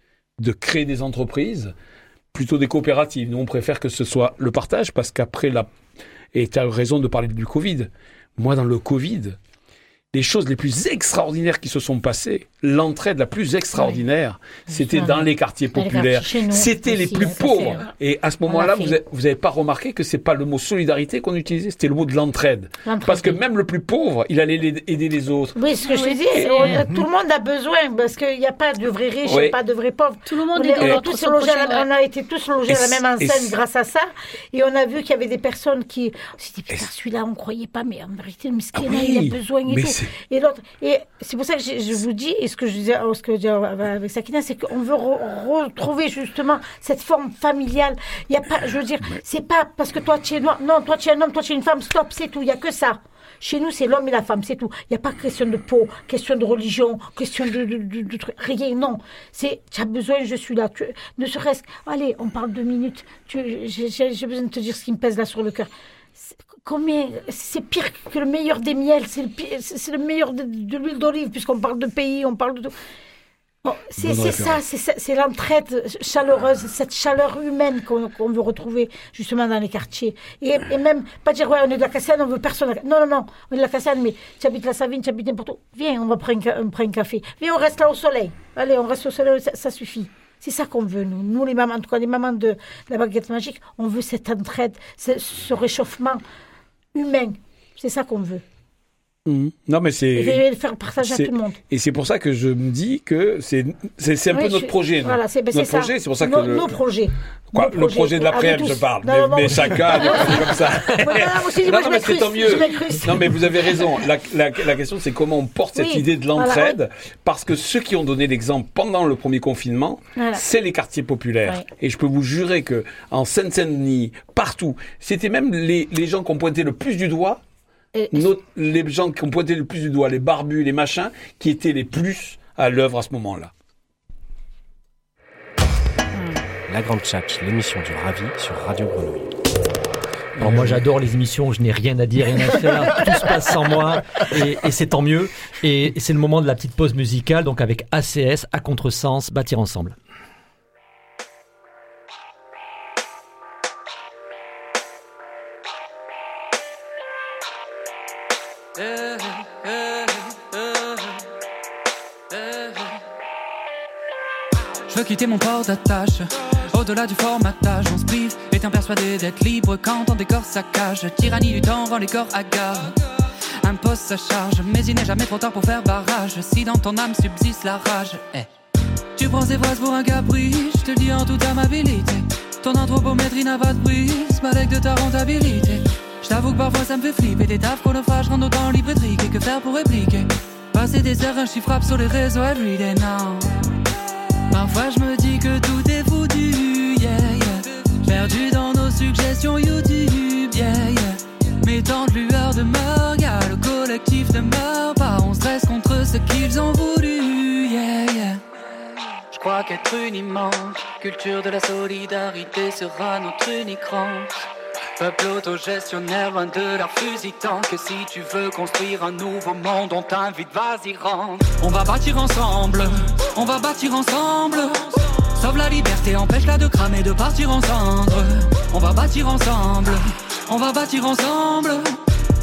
de créer des entreprises, plutôt des coopératives. Nous, on préfère que ce soit le partage, parce qu'après, la... et tu as raison de parler du Covid. Moi, dans le Covid, les choses les plus extraordinaires qui se sont passées, l'entraide la plus extraordinaire, oui. c'était dans les quartiers populaires. Les c'était les plus pauvres. Et à ce moment-là, vous n'avez pas remarqué que c'est pas le mot solidarité qu'on utilisait, c'était le mot de l'entraide. l'entraide. Parce que même le plus pauvre, il allait aider les autres. Oui, ce que je te dis, on, tout le monde a besoin, parce qu'il n'y a pas de vrais riches, il oui. n'y a pas de vrais pauvres. Tout le monde est dans notre tous logés à, On a été tous logés à la même enseigne grâce à ça. Et on a vu qu'il y avait des personnes qui... On s'est dit, putain, celui-là, on ne croyait pas, mais en vérité, le miskin, ah oui, il a besoin et tout. Et l'autre, et c'est pour ça que je, je vous dis, et ce que je disais, ce que je disais avec Sakina, c'est qu'on veut re, retrouver justement cette forme familiale. Il y a pas, je veux dire, c'est pas parce que toi tu es noir, non, toi tu es un homme, toi tu es une femme, stop, c'est tout. Il y a que ça. Chez nous, c'est l'homme et la femme, c'est tout. Il n'y a pas question de peau, question de religion, question de, de, de, de trucs, rien, non. C'est, tu as besoin, je suis là. Tu, ne serait-ce, allez, on parle deux minutes. Tu, j'ai, j'ai besoin de te dire ce qui me pèse là sur le cœur. Combien, c'est pire que le meilleur des miels, c'est le, pire, c'est le meilleur de, de l'huile d'olive, puisqu'on parle de pays, on parle de... Bon, c'est, c'est ça, c'est, c'est l'entraide chaleureuse, cette chaleur humaine qu'on, qu'on veut retrouver justement dans les quartiers. Et, et même, pas dire, ouais, on est de la Cassane, on veut personne. Non, non, non, on est de la Cassane, mais tu habites la Savine, tu habites n'importe où. Viens, on va prendre un, on prend un café. Viens, on reste là au soleil. Allez, on reste au soleil, ça, ça suffit. C'est ça qu'on veut, nous. Nous, les mamans, en tout cas, les mamans de, de la baguette magique, on veut cette entraide, ce, ce réchauffement humain. C'est ça qu'on veut. Mmh. Non, mais c'est. Et faire partager c'est, à tout le monde. Et c'est pour ça que je me dis que c'est, c'est, c'est un oui, peu notre je, projet. Voilà, c'est, ben, notre c'est projet, ça. c'est pour ça que. Nos, le, nos projets. Quoi, nos le projets. projet de l'après-midi, je parle. Non, mais, non, mais chacun, des projets comme ça. Non, non, aussi, non, moi, non mais c'est tant mieux. Non, mais vous avez raison. La, la, la question, c'est comment on porte cette oui, idée de l'entraide. Voilà, oui. Parce que ceux qui ont donné l'exemple pendant le premier confinement, voilà. c'est les quartiers populaires. Ouais. Et je peux vous jurer que en Seine-Saint-Denis, partout, c'était même les, les gens qui ont pointé le plus du doigt. Nos, les gens qui ont pointé le plus du doigt, les barbus, les machins, qui étaient les plus à l'œuvre à ce moment-là. La Grande Tchatch, l'émission du Ravi sur Radio Grenouille. Alors moi j'adore les émissions où je n'ai rien à dire, rien à faire, tout se passe sans moi et, et c'est tant mieux. Et, et c'est le moment de la petite pause musicale, donc avec A C S, à contresens, bâtir ensemble. Je veux quitter mon port d'attache. Au-delà du formatage, on se prive, étant persuadé d'être libre quand on décore sa cage. Tyrannie du temps rend les corps hagards, impose sa charge, mais il n'est jamais trop tard pour faire barrage. Si dans ton âme subsiste la rage, hey. Tu prends ces phrases pour un caprice, je te le dis en toute amabilité. Ton anthropométrie n'a pas de prise, balèque de ta rentabilité. Je t'avoue que parfois ça me fait flipper, des taffes chronophages rendent autant libre et triqué. Que faire pour répliquer, passer des heures inchiffrables sur les réseaux everyday now. Parfois je me dis que tout est foutu, yeah, yeah. Perdu dans nos suggestions YouTube, yeah, yeah. Mais tant de lueurs demeurent, y'a le collectif demeure pas. On stresse contre ce qu'ils ont voulu, yeah, yeah. Je crois qu'être uniment, culture de la solidarité sera notre unique rente. Peuple autogestionnaire, loin de leur fusil tant que si tu veux construire un nouveau monde, on t'invite, vas-y rentre. On va bâtir ensemble, on va bâtir ensemble. Sauve la liberté, empêche-la de cramer, de partir en cendres. On va bâtir ensemble, on va bâtir ensemble.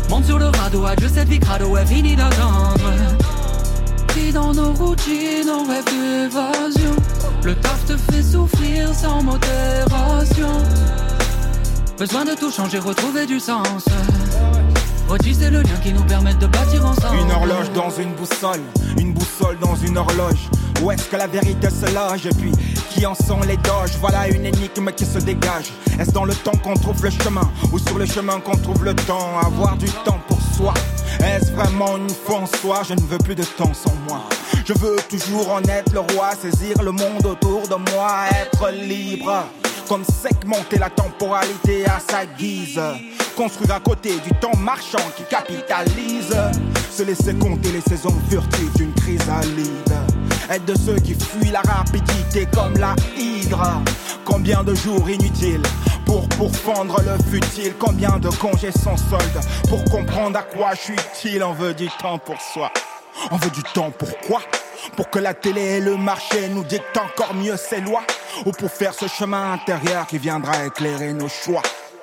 Monte sur le radeau, adieu cette vie crado, est fini d'attendre. Et dans nos routines, on rêve d'évasion. Le taf te fait souffrir sans modération. Besoin de tout changer, retrouver du sens. Retisser le lien qui nous permette de bâtir ensemble. Une horloge dans une boussole, une boussole dans une horloge. Où est-ce que la vérité se loge? Et puis, qui en sont les doges? Voilà une énigme qui se dégage. Est-ce dans le temps qu'on trouve le chemin? Ou sur le chemin qu'on trouve le temps? Avoir du temps pour soi. Est-ce vraiment une foi en soi? Je ne veux plus de temps sans moi. Je veux toujours en être le roi. Saisir le monde autour de moi. Être libre. Comme segmenter la temporalité à sa guise. Construire à côté du temps marchand qui capitalise. Se laisser compter les saisons furtives d'une chrysalide. Être de ceux qui fuient la rapidité comme la hydre. Combien de jours inutiles pour pourfendre le futile? Combien de congés sans solde pour comprendre à quoi je suis utile? On veut du temps pour soi. On veut du temps pour quoi? Pour que la télé et le marché nous dictent encore mieux ces lois? Ou pour faire ce chemin intérieur qui viendra éclairer nos choix?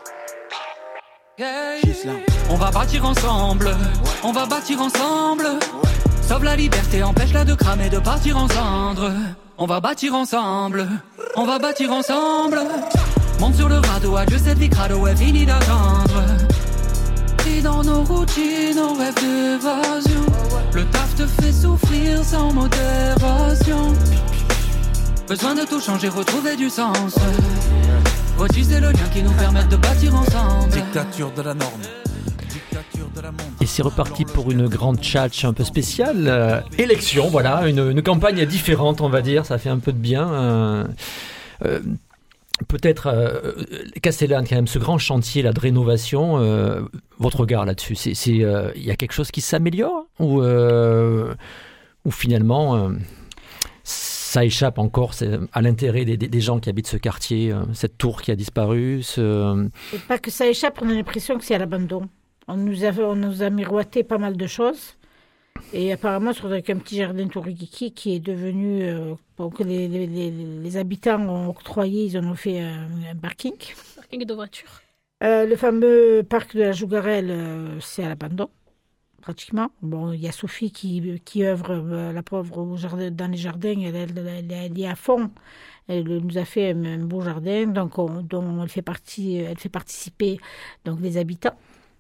On va bâtir ensemble, on va bâtir ensemble. Sauve la liberté, empêche-la de cramer, de partir en cendres. On va bâtir ensemble, on va bâtir ensemble. Monte sur le radeau, adieu cette vie crado, est fini d'attendre. Et dans nos routines, on rêve d'évasion. Le taf te fait souffrir sans modération. Besoin de tout changer, retrouver du sens. Retisser le lien qui nous permette de bâtir ensemble. Dictature de la norme. Dictature de la monde. Et c'est reparti pour une grande tchatch un peu spéciale. Euh, élection, voilà, une, une campagne différente, on va dire. Ça fait un peu de bien. Euh, euh, peut-être, euh, Castellane, quand même, ce grand chantier là, de rénovation, euh, votre regard là-dessus, c'est, c'est, euh, y a quelque chose qui s'améliore? Ou, euh, ou finalement... Euh, ça échappe encore à l'intérêt des, des, des gens qui habitent ce quartier, euh, cette tour qui a disparu. Ce... C'est pas que ça échappe, on a l'impression que c'est à l'abandon. On nous a, on nous a miroité pas mal de choses. Et apparemment, sur un petit jardin Tourigiki qui est devenu... Euh, que les, les, les, les habitants ont octroyé, ils en ont fait un, un parking. Parking de voitures. Euh, le fameux parc de la Jougarelle, euh, c'est à l'abandon. Pratiquement. Bon, il y a Sophie qui, qui œuvre, euh, la pauvre, au jardin, dans les jardins. Elle, elle, elle, elle est à fond. Elle nous a fait un, un beau jardin, donc on, dont elle fait partie, elle fait participer donc les habitants.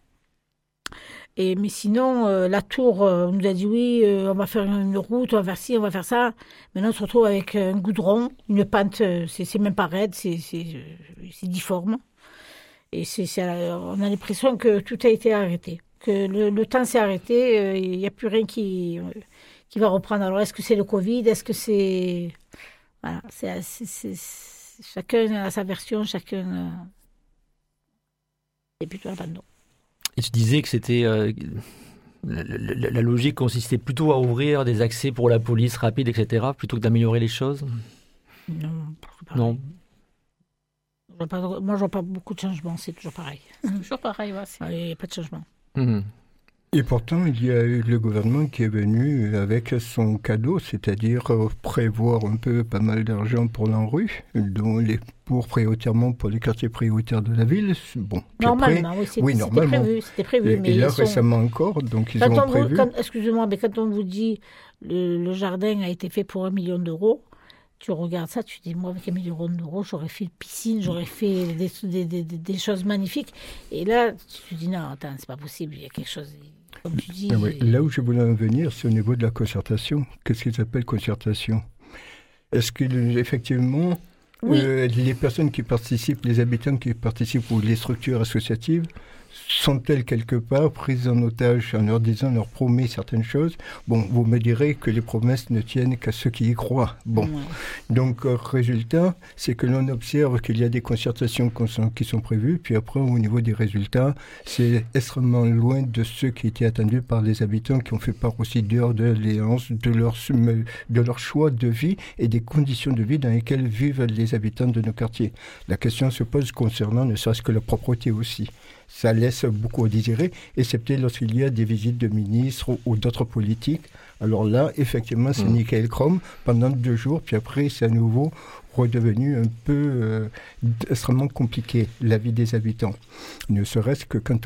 Et mais sinon, euh, la tour, euh, on nous a dit oui, euh, on va faire une route, on va faire ci, on va faire ça. Maintenant, on se retrouve avec un goudron, une pente, c'est, c'est même pas raide, c'est, c'est, c'est difforme. Et c'est, c'est, on a l'impression que tout a été arrêté. Que le, le temps s'est arrêté, il euh, n'y a plus rien qui, euh, qui va reprendre. Alors, est-ce que c'est le Covid? Est-ce que c'est... Voilà, c'est, c'est, c'est, c'est... chacun a sa version, chacun... Euh... C'est plutôt l'abandon. Et tu disais que c'était... Euh, la, la, la logique consistait plutôt à ouvrir des accès pour la police rapide, et cetera, plutôt que d'améliorer les choses? Non. Non. Pas, moi, je ne vois pas beaucoup de changements, c'est toujours pareil. Toujours pareil, ouais. Il n'y a pas de changement. Mmh. Et pourtant, il y a eu le gouvernement qui est venu avec son cadeau, c'est-à-dire prévoir un peu pas mal d'argent pour l'ANRU, dont les pour prioritairement pour les quartiers prioritaires de la ville. Bon, normalement, après, oui, c'est, oui, c'était normalement. prévu. C'était prévu et, mais et là, sont... récemment encore, donc ils quand ont on prévu... Vous, quand, excusez-moi, mais quand on vous dit le, le jardin a été fait pour un million d'euros, tu regardes ça, tu dis, moi, avec un million d'euros, j'aurais fait une piscine, j'aurais fait des, des, des, des choses magnifiques. Et là, tu te dis, non, attends, c'est pas possible, il y a quelque chose... Comme tu dis... Oui, là où je voulais en venir, c'est au niveau de la concertation. Qu'est-ce qu'ils appellent concertation? Est-ce qu'effectivement, oui. euh, les personnes qui participent, les habitants qui participent ou les structures associatives, sont-elles quelque part prises en otage en leur disant, leur promet certaines choses? Bon, vous me direz que les promesses ne tiennent qu'à ceux qui y croient. Bon, ouais. Donc, euh, résultat, c'est que l'on observe qu'il y a des concertations qui sont prévues, puis après, au niveau des résultats, c'est extrêmement loin de ceux qui étaient attendus par les habitants qui ont fait part aussi d'heures de l'alliance, de leur, de leur choix de vie et des conditions de vie dans lesquelles vivent les habitants de nos quartiers. La question se pose concernant ne serait-ce que la propreté aussi. Ça laisse beaucoup à désirer, excepté lorsqu'il y a des visites de ministres ou, ou d'autres politiques. Alors là, effectivement, c'est mmh. nickel chrome pendant deux jours, puis après, c'est à nouveau redevenu un peu euh, extrêmement compliqué, la vie des habitants. Ne serait-ce que quand on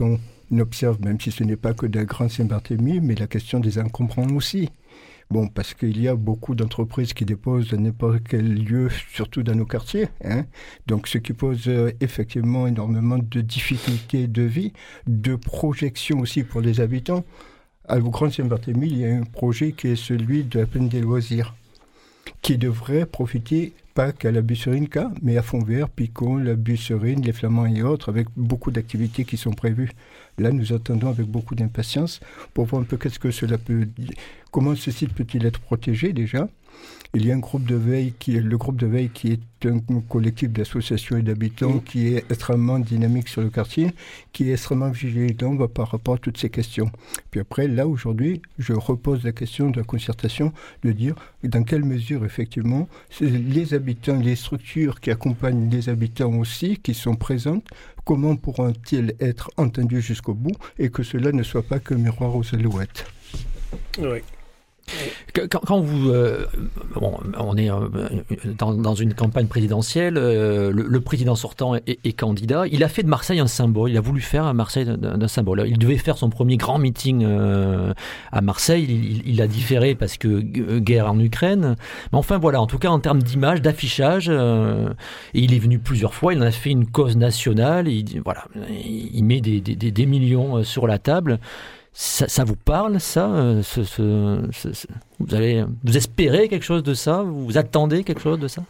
observe, même si ce n'est pas que d'un Grand Saint-Barthélemy, mais la question des encombrants aussi. Bon, parce qu'il y a beaucoup d'entreprises qui déposent à n'importe quel lieu, surtout dans nos quartiers. Hein. Donc, ce qui pose euh, effectivement énormément de difficultés de vie, de projection aussi pour les habitants. À Grand Saint-Barthélemy, il y a un projet qui est celui de la plaine des loisirs, qui devrait profiter pas qu'à la Busserine-Cas, mais à Fontvert, Picon, la Busserine, les Flamands et autres, avec beaucoup d'activités qui sont prévues. Là, nous attendons avec beaucoup d'impatience pour voir un peu qu'est-ce que cela peut, comment ce site peut-il être protégé déjà. Il y a un groupe de veille qui est le groupe de veille qui est un collectif d'associations et d'habitants mmh. qui est extrêmement dynamique sur le quartier, qui est extrêmement vigilant par rapport à toutes ces questions. Puis après, là aujourd'hui, je repose la question de la concertation, de dire dans quelle mesure effectivement les habitants, les structures qui accompagnent les habitants aussi, qui sont présentes, comment pourront-ils être entendus jusqu'au bout et que cela ne soit pas que miroir aux alouettes. Oui. Quand, quand vous, euh, bon, on est euh, dans, dans une campagne présidentielle, euh, le, le président sortant est, est candidat. Il a fait de Marseille un symbole. Il a voulu faire à Marseille d'un, d'un symbole. Il devait faire son premier grand meeting euh, à Marseille. Il, il a différé parce que guerre en Ukraine. Mais enfin voilà, en tout cas en termes d'image, d'affichage, euh, et il est venu plusieurs fois. Il en a fait une cause nationale. Et il, voilà, il met des, des, des millions sur la table. Ça, ça vous parle, ça ce, ce, ce, ce, vous, allez, vous espérez quelque chose de ça? Vous attendez quelque chose de ça?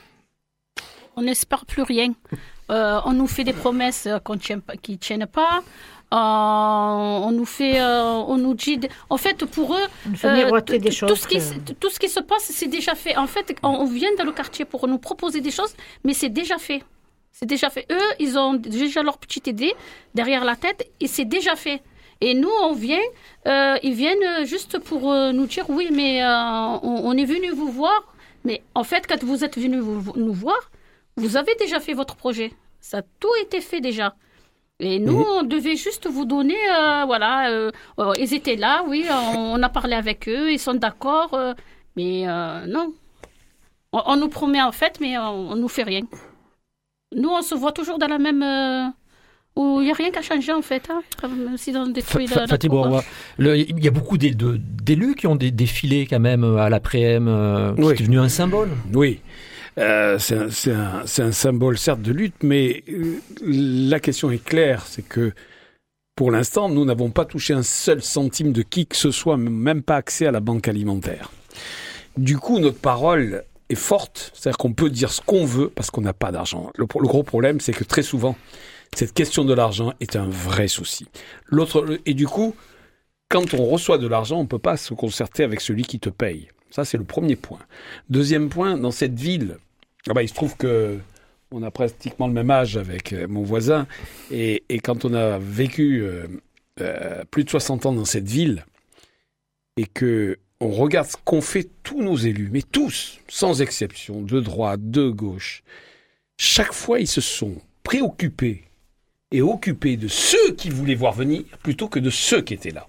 On n'espère plus rien. Euh, on nous fait des promesses qu'on tient, qui ne tiennent pas. Euh, on nous fait, euh, on nous dit... De... En fait, pour eux, euh, t- des choses tout, ce qui, que... tout ce qui se passe, c'est déjà fait. En fait, on, on vient dans le quartier pour nous proposer des choses, mais c'est déjà fait. C'est déjà fait. Eux, ils ont déjà leur petite idée derrière la tête et c'est déjà fait. Et nous, on vient, euh, ils viennent juste pour euh, nous dire, oui, mais euh, on, on est venu vous voir. Mais en fait, quand vous êtes venu vous, nous voir, vous avez déjà fait votre projet. Ça a tout été fait déjà. Et nous, mmh. on devait juste vous donner, euh, voilà, euh, euh, ils étaient là, oui, on, on a parlé avec eux, ils sont d'accord. Euh, mais euh, non, on, on nous promet en fait, mais on ne nous fait rien. Nous, on se voit toujours dans la même... Euh, où il n'y a rien qu'à changer en fait, hein, comme si on détruit la, la tour. Il y a beaucoup d'élus qui ont défilé quand même à l'après-m, euh, oui. C'est devenu un symbole. Oui, euh, c'est un, c'est un, c'est un symbole certes de lutte, mais euh, la question est claire, c'est que pour l'instant, nous n'avons pas touché un seul centime de qui que ce soit, même pas accès à la banque alimentaire. Du coup, notre parole est forte, c'est-à-dire qu'on peut dire ce qu'on veut parce qu'on n'a pas d'argent. Le, le gros problème, c'est que très souvent, cette question de l'argent est un vrai souci. L'autre, et du coup, quand on reçoit de l'argent, on ne peut pas se concerter avec celui qui te paye. Ça, c'est le premier point. Deuxième point, dans cette ville, ah bah, il se trouve que on a pratiquement le même âge avec mon voisin, et, et quand on a vécu euh, euh, plus de soixante ans dans cette ville, et que on regarde ce qu'ont fait tous nos élus, mais tous, sans exception, de droite, de gauche, chaque fois, ils se sont préoccupés et occupé de ceux qui voulaient voir venir plutôt que de ceux qui étaient là.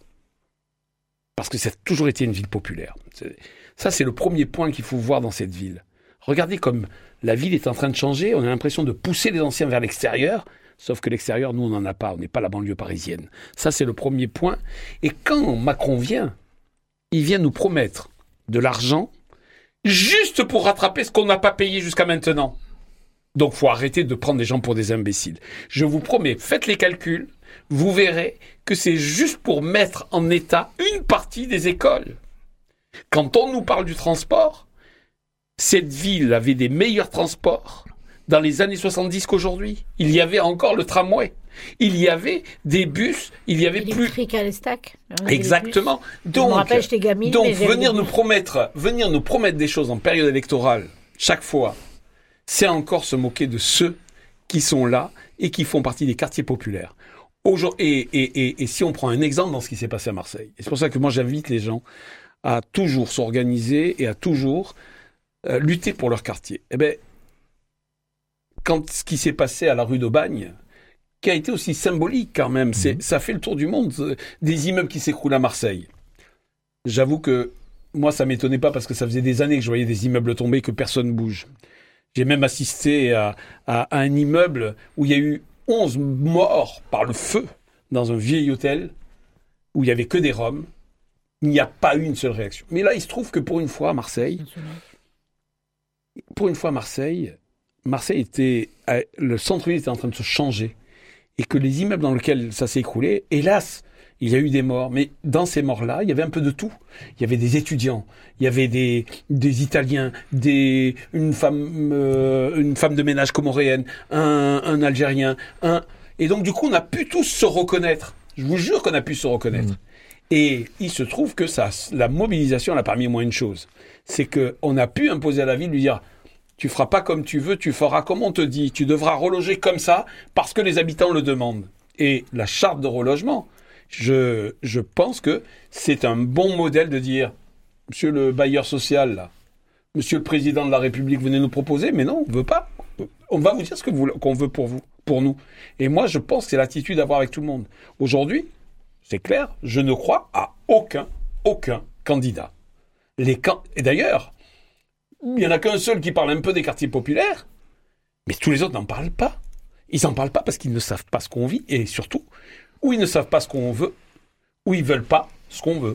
Parce que ça a toujours été une ville populaire. C'est, ça, c'est le premier point qu'il faut voir dans cette ville. Regardez comme la ville est en train de changer. On a l'impression de pousser les anciens vers l'extérieur. Sauf que l'extérieur, nous, on n'en a pas. On n'est pas la banlieue parisienne. Ça, c'est le premier point. Et quand Macron vient, il vient nous promettre de l'argent juste pour rattraper ce qu'on n'a pas payé jusqu'à maintenant. Donc, il faut arrêter de prendre des gens pour des imbéciles. Je vous promets, faites les calculs, vous verrez que c'est juste pour mettre en état une partie des écoles. Quand on nous parle du transport, cette ville avait des meilleurs transports dans les années soixante-dix qu'aujourd'hui. Il y avait encore le tramway. Il y avait des bus, il y avait plus... Électrique à l'estac. Exactement. Donc, je me rappelle, j'étais gamine, donc venir nous promettre, venir nous promettre des choses en période électorale, chaque fois, c'est encore se moquer de ceux qui sont là et qui font partie des quartiers populaires. Aujourd'hui, et, et, et, et si on prend un exemple dans ce qui s'est passé à Marseille, et c'est pour ça que moi j'invite les gens à toujours s'organiser et à toujours euh, lutter pour leur quartier. Eh bien, quand ce qui s'est passé à la rue d'Aubagne, qui a été aussi symbolique quand même, c'est, ça fait le tour du monde, des immeubles qui s'écroulent à Marseille. J'avoue que moi ça m'étonnait pas parce que ça faisait des années que je voyais des immeubles tomber et que personne ne bouge. J'ai même assisté à, à, à un immeuble où il y a eu onze morts par le feu dans un vieil hôtel où il n'y avait que des Roms. Il n'y a pas eu une seule réaction. Mais là, il se trouve que pour une fois, à Marseille, pour une fois à Marseille, Marseille était, le centre-ville était en train de se changer et que les immeubles dans lesquels ça s'est écroulé, hélas, il y a eu des morts. Mais dans ces morts-là, il y avait un peu de tout. Il y avait des étudiants, il y avait des, des Italiens, des, une femme, euh, une femme de ménage comoréenne, un, un Algérien, un, et donc du coup, on a pu tous se reconnaître. Je vous jure qu'on a pu se reconnaître. Mmh. Et il se trouve que ça, la mobilisation elle a permis au moins une chose. C'est qu'on a pu imposer à la ville, lui dire « Tu feras pas comme tu veux, tu feras comme on te dit. Tu devras reloger comme ça parce que les habitants le demandent. » Et la charte de relogement, je, je pense que c'est un bon modèle de dire « Monsieur le bailleur social, là, Monsieur le président de la République, venez nous proposer. » Mais non, on ne veut pas. On va vous dire ce que vous, qu'on veut pour vous, pour nous. Et moi, je pense que c'est l'attitude à avoir avec tout le monde. Aujourd'hui, c'est clair, je ne crois à aucun, aucun candidat. Les can... Et d'ailleurs, il n'y en a qu'un seul qui parle un peu des quartiers populaires, mais tous les autres n'en parlent pas. Ils n'en parlent pas parce qu'ils ne savent pas ce qu'on vit, et surtout, ou ils ne savent pas ce qu'on veut, ou ils ne veulent pas ce qu'on veut.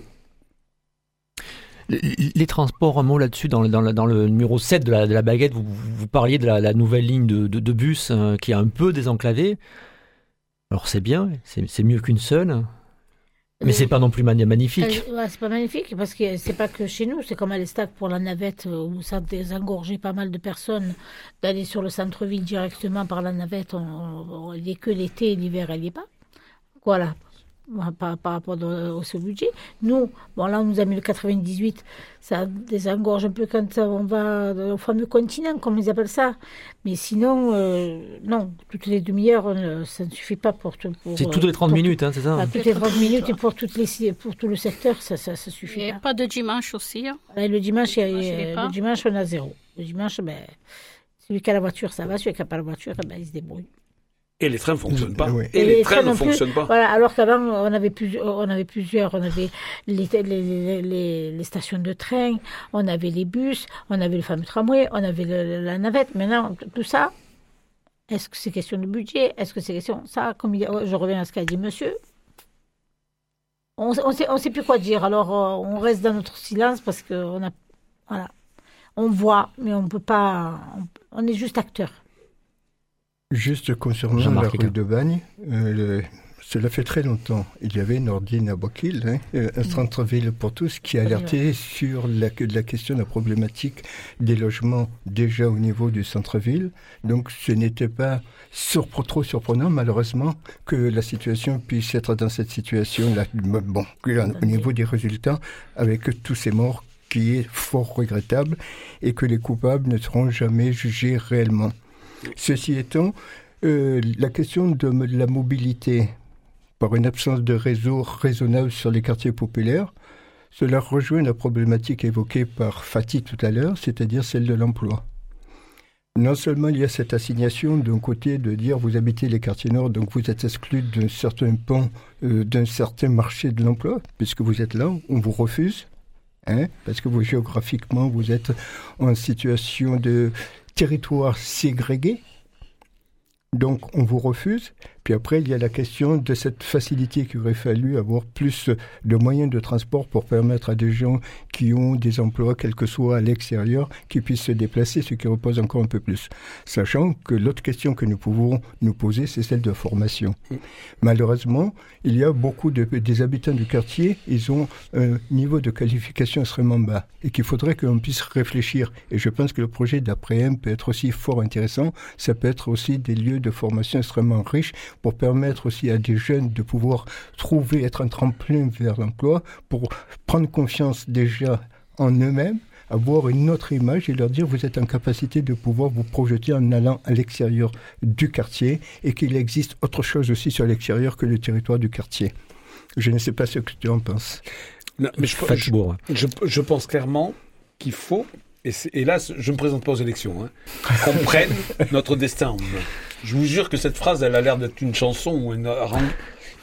Les, les transports, un mot là-dessus, dans le, dans le, dans le numéro sept de la, de la baguette, vous, vous parliez de la, la nouvelle ligne de, de, de bus euh, qui est un peu désenclavée. Alors c'est bien, c'est, c'est mieux qu'une seule. Mais c'est pas non plus magnifique. Euh, ouais, c'est pas magnifique parce que c'est pas que chez nous, c'est comme à l'Estac pour la navette où ça désengorgeait pas mal de personnes d'aller sur le centre-ville directement par la navette. On, on, il n'y a que l'été et l'hiver, elle n'y est pas. Voilà. Par, par rapport au ce budget. Nous, bon là on nous a mis le quatre-vingt-dix-huit, ça désengorge un peu quand on va au fameux continent, comme ils appellent ça. Mais sinon, euh, non, toutes les demi-heures, ça ne suffit pas pour tout. Pour, c'est toutes les trente minutes, hein, c'est ça ah, toutes les trente minutes et pour, toutes les, pour tout le secteur, ça ne suffit et pas. Pas de dimanche aussi. Hein. Et le, dimanche, le, dimanche, le dimanche, on a zéro. Le dimanche, ben, celui qui a la voiture, ça va, celui qui n'a pas la voiture, ben, il se débrouille. Et les trains ne fonctionnent pas. Oui. Et, et les, les trains, trains ne fonctionnent pas. Voilà, alors qu'avant, on avait, plus, on avait plusieurs. On avait les, les, les, les, les stations de train, on avait les bus, on avait le fameux tramway, on avait le, la navette. Maintenant, tout ça, est-ce que c'est question de budget? Est-ce que c'est question... Ça, comme il, je reviens à ce qu'a dit monsieur. On ne sait, on sait plus quoi dire. Alors, on reste dans notre silence parce qu'on a... Voilà. On voit, mais on ne peut pas... On, on est juste acteur. Juste concernant la rue de Bagne, euh, le, cela fait très longtemps. Il y avait Nordine à Bokil, hein, un centre-ville pour tous, qui alertait sur la, la question de la problématique des logements déjà au niveau du centre-ville. Donc ce n'était pas surpre, trop surprenant, malheureusement, que la situation puisse être dans cette situation-là. Bon, au niveau des résultats, avec tous ces morts, qui est fort regrettable, et que les coupables ne seront jamais jugés réellement. Ceci étant, euh, la question de la mobilité par une absence de réseau raisonnable sur les quartiers populaires, cela rejoint la problématique évoquée par Fatih tout à l'heure, c'est-à-dire celle de l'emploi. Non seulement il y a cette assignation d'un côté de dire vous habitez les quartiers nord, donc vous êtes exclu d'un certain pan, euh, d'un certain marché de l'emploi, puisque vous êtes là, on vous refuse, hein, parce que vous géographiquement vous êtes en situation de territoire ségrégué, donc on vous refuse. Puis après, il y a la question de cette facilité qu'il aurait fallu avoir plus de moyens de transport pour permettre à des gens qui ont des emplois, quel que soit à l'extérieur, qui puissent se déplacer, ce qui repose encore un peu plus. Sachant que l'autre question que nous pouvons nous poser, c'est celle de formation. Malheureusement, il y a beaucoup de, des habitants du quartier, ils ont un niveau de qualification extrêmement bas et qu'il faudrait que l'on puisse réfléchir. Et je pense que le projet d'après-M peut être aussi fort intéressant. Ça peut être aussi des lieux de formation extrêmement riches pour permettre aussi à des jeunes de pouvoir trouver, être un tremplin vers l'emploi, pour prendre confiance déjà en eux-mêmes, avoir une autre image et leur dire vous êtes en capacité de pouvoir vous projeter en allant à l'extérieur du quartier et qu'il existe autre chose aussi sur l'extérieur que le territoire du quartier. Je ne sais pas ce que tu en penses. Non, mais je, je, je, je pense clairement qu'il faut, et, et là je ne me présente pas aux élections, hein, qu'on prenne notre destin en main. Je vous jure que cette phrase, elle a l'air d'être une chanson ou une...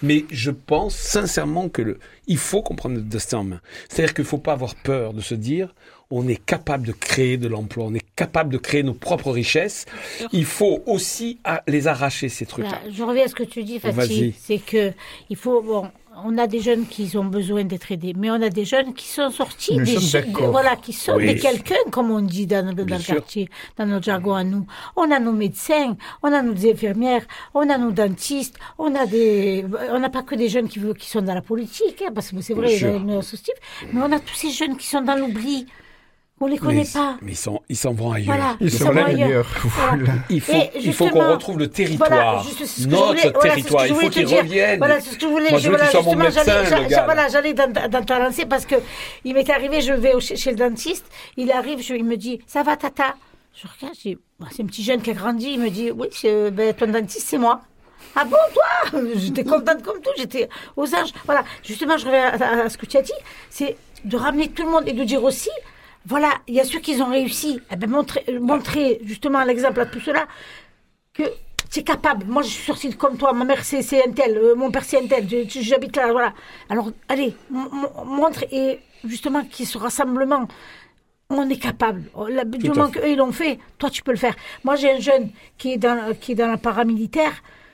Mais je pense sincèrement que le, il faut qu'on prenne notre destin en main. C'est-à-dire qu'il ne faut pas avoir peur de se dire on est capable de créer de l'emploi, on est capable de créer nos propres richesses. Il faut aussi les arracher, ces trucs-là. Là, je reviens à ce que tu dis, Fatih. C'est que il faut... Bon, on a des jeunes qui ont besoin d'être aidés, mais on a des jeunes qui sont sortis, nous des sommes jeunes, d'accord. Voilà, qui sont Oui. des quelqu'un, comme on dit dans, dans le sûr. quartier, dans notre jargon à nous. On a nos médecins, on a nos infirmières, on a nos dentistes, on a des, on n'a pas que des jeunes qui, veulent, qui sont dans la politique, hein, parce que c'est vrai, Bien il y a sûr. une associative, mais on a tous ces jeunes qui sont dans l'oubli. On les connaît mais, pas. Mais ils s'en, ils s'en vont ailleurs. Voilà. Ils Ils sont sont là ailleurs. ailleurs. Voilà. Voilà. Il faut, Et il faut qu'on justement, retrouve le territoire, voilà, juste ce que je notre voulais- voilà, c'est ce que territoire. je Il faut voulais te qu'ils dire. reviennent. Voilà, c'est ce que je voulais. Moi, je veux voilà, qu'il soit mon justement, médecin, j'allais- le j'a- gars. Voilà, j'allais dans, dans ta lancée parce que il m'est arrivé, je vais au- chez, chez le dentiste, il arrive, je, il me dit, ça va, tata? Je regarde, je dis, bah, c'est un petit jeune qui a grandi, il me dit, oui, c'est, ben, ton dentiste, c'est moi. Ah bon, toi? J'étais contente comme tout, j'étais aux anges. Voilà, justement, je reviens à, à- à ce que tu as dit, c'est de ramener tout le monde et de dire aussi, voilà, il y a ceux qui ont réussi, eh ben, montrer, montrer justement l'exemple à tout cela, que c'est capable. Moi, je suis sortie de- comme toi, ma mère, c'est, c'est un tel, euh, mon père, c'est un tel, je- j'habite là, voilà. Alors, allez, m- m- montre, et justement, qu'il y ait ce rassemblement, on est capable. La- Du moment qu'eux, ils l'ont fait, toi, tu peux le faire. Moi, j'ai un jeune qui est dans, qui est dans la paramilitaire.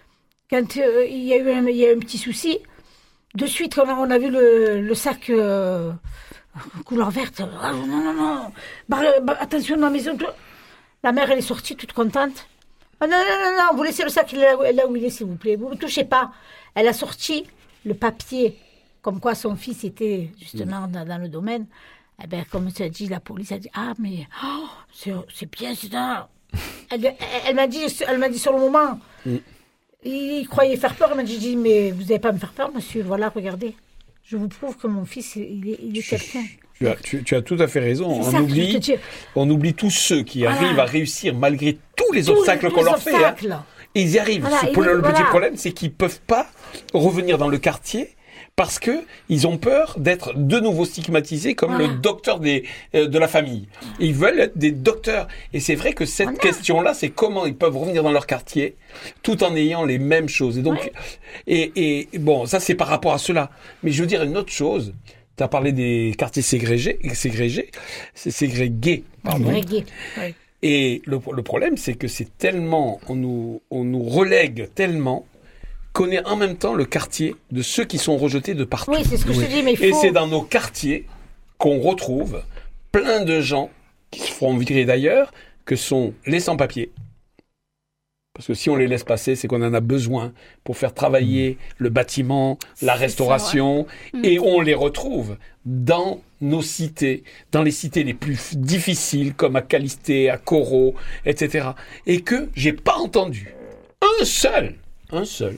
Quand euh, il y a eu un, il y a eu un petit souci, de suite, on a, on a vu le, le sac euh, couleur verte. Ah, non, non, non. Bah, bah, attention dans la maison. Tout. La mère, elle est sortie toute contente. Ah, non, non, non, non, vous laissez le sac là, là où il est, s'il vous plaît. Vous ne le touchez pas. Elle a sorti le papier, comme quoi son fils était justement dans, dans le domaine. Eh bien, comme tu as dit, la police a dit, ah, mais oh, c'est, c'est bien, c'est un... Elle, elle, elle m'a dit, elle m'a dit sur le moment... Mm. Il croyait faire peur, il m'a dit, mais vous n'allez pas me faire peur, monsieur, voilà, regardez. Je vous prouve que mon fils, il est, il est quelqu'un. Tu as, tu, tu as tout à fait raison. C'est ça On que je veux te oublie, dire. on oublie tous ceux qui Voilà. arrivent à réussir malgré tous les Tous obstacles les- qu'on tous leur les fait. Hein. obstacles. Et ils y arrivent. Voilà, Ce- et le, oui, le petit voilà. problème, c'est qu'ils peuvent pas revenir dans le quartier parce que ils ont peur d'être de nouveau stigmatisés comme Voilà. le docteur des, euh, de la famille. Ils veulent être des docteurs. Et c'est vrai que cette Voilà. question-là, c'est comment ils peuvent revenir dans leur quartier tout en ayant les mêmes choses. Et donc, Ouais. et, et bon, ça c'est par rapport à cela. Mais je veux dire une autre chose. Tu as parlé des quartiers ségrégés, ségrégés, c'est ségrégés, pardon. Reggae. Oui. Et le, le problème, c'est que c'est tellement, on nous, on nous relègue tellement qu'on est en même temps le quartier de ceux qui sont rejetés de partout. Oui, c'est ce que je te dis, mais il faut... Et c'est dans nos quartiers qu'on retrouve plein de gens qui se feront virer d'ailleurs, que sont les sans-papiers. Parce que si on les laisse passer, c'est qu'on en a besoin pour faire travailler le bâtiment, la C'est restauration, ça, ouais. et on les retrouve dans nos cités, dans les cités les plus difficiles, comme à Calisté, à Coro, et cetera. Et que j'ai pas entendu un seul, un seul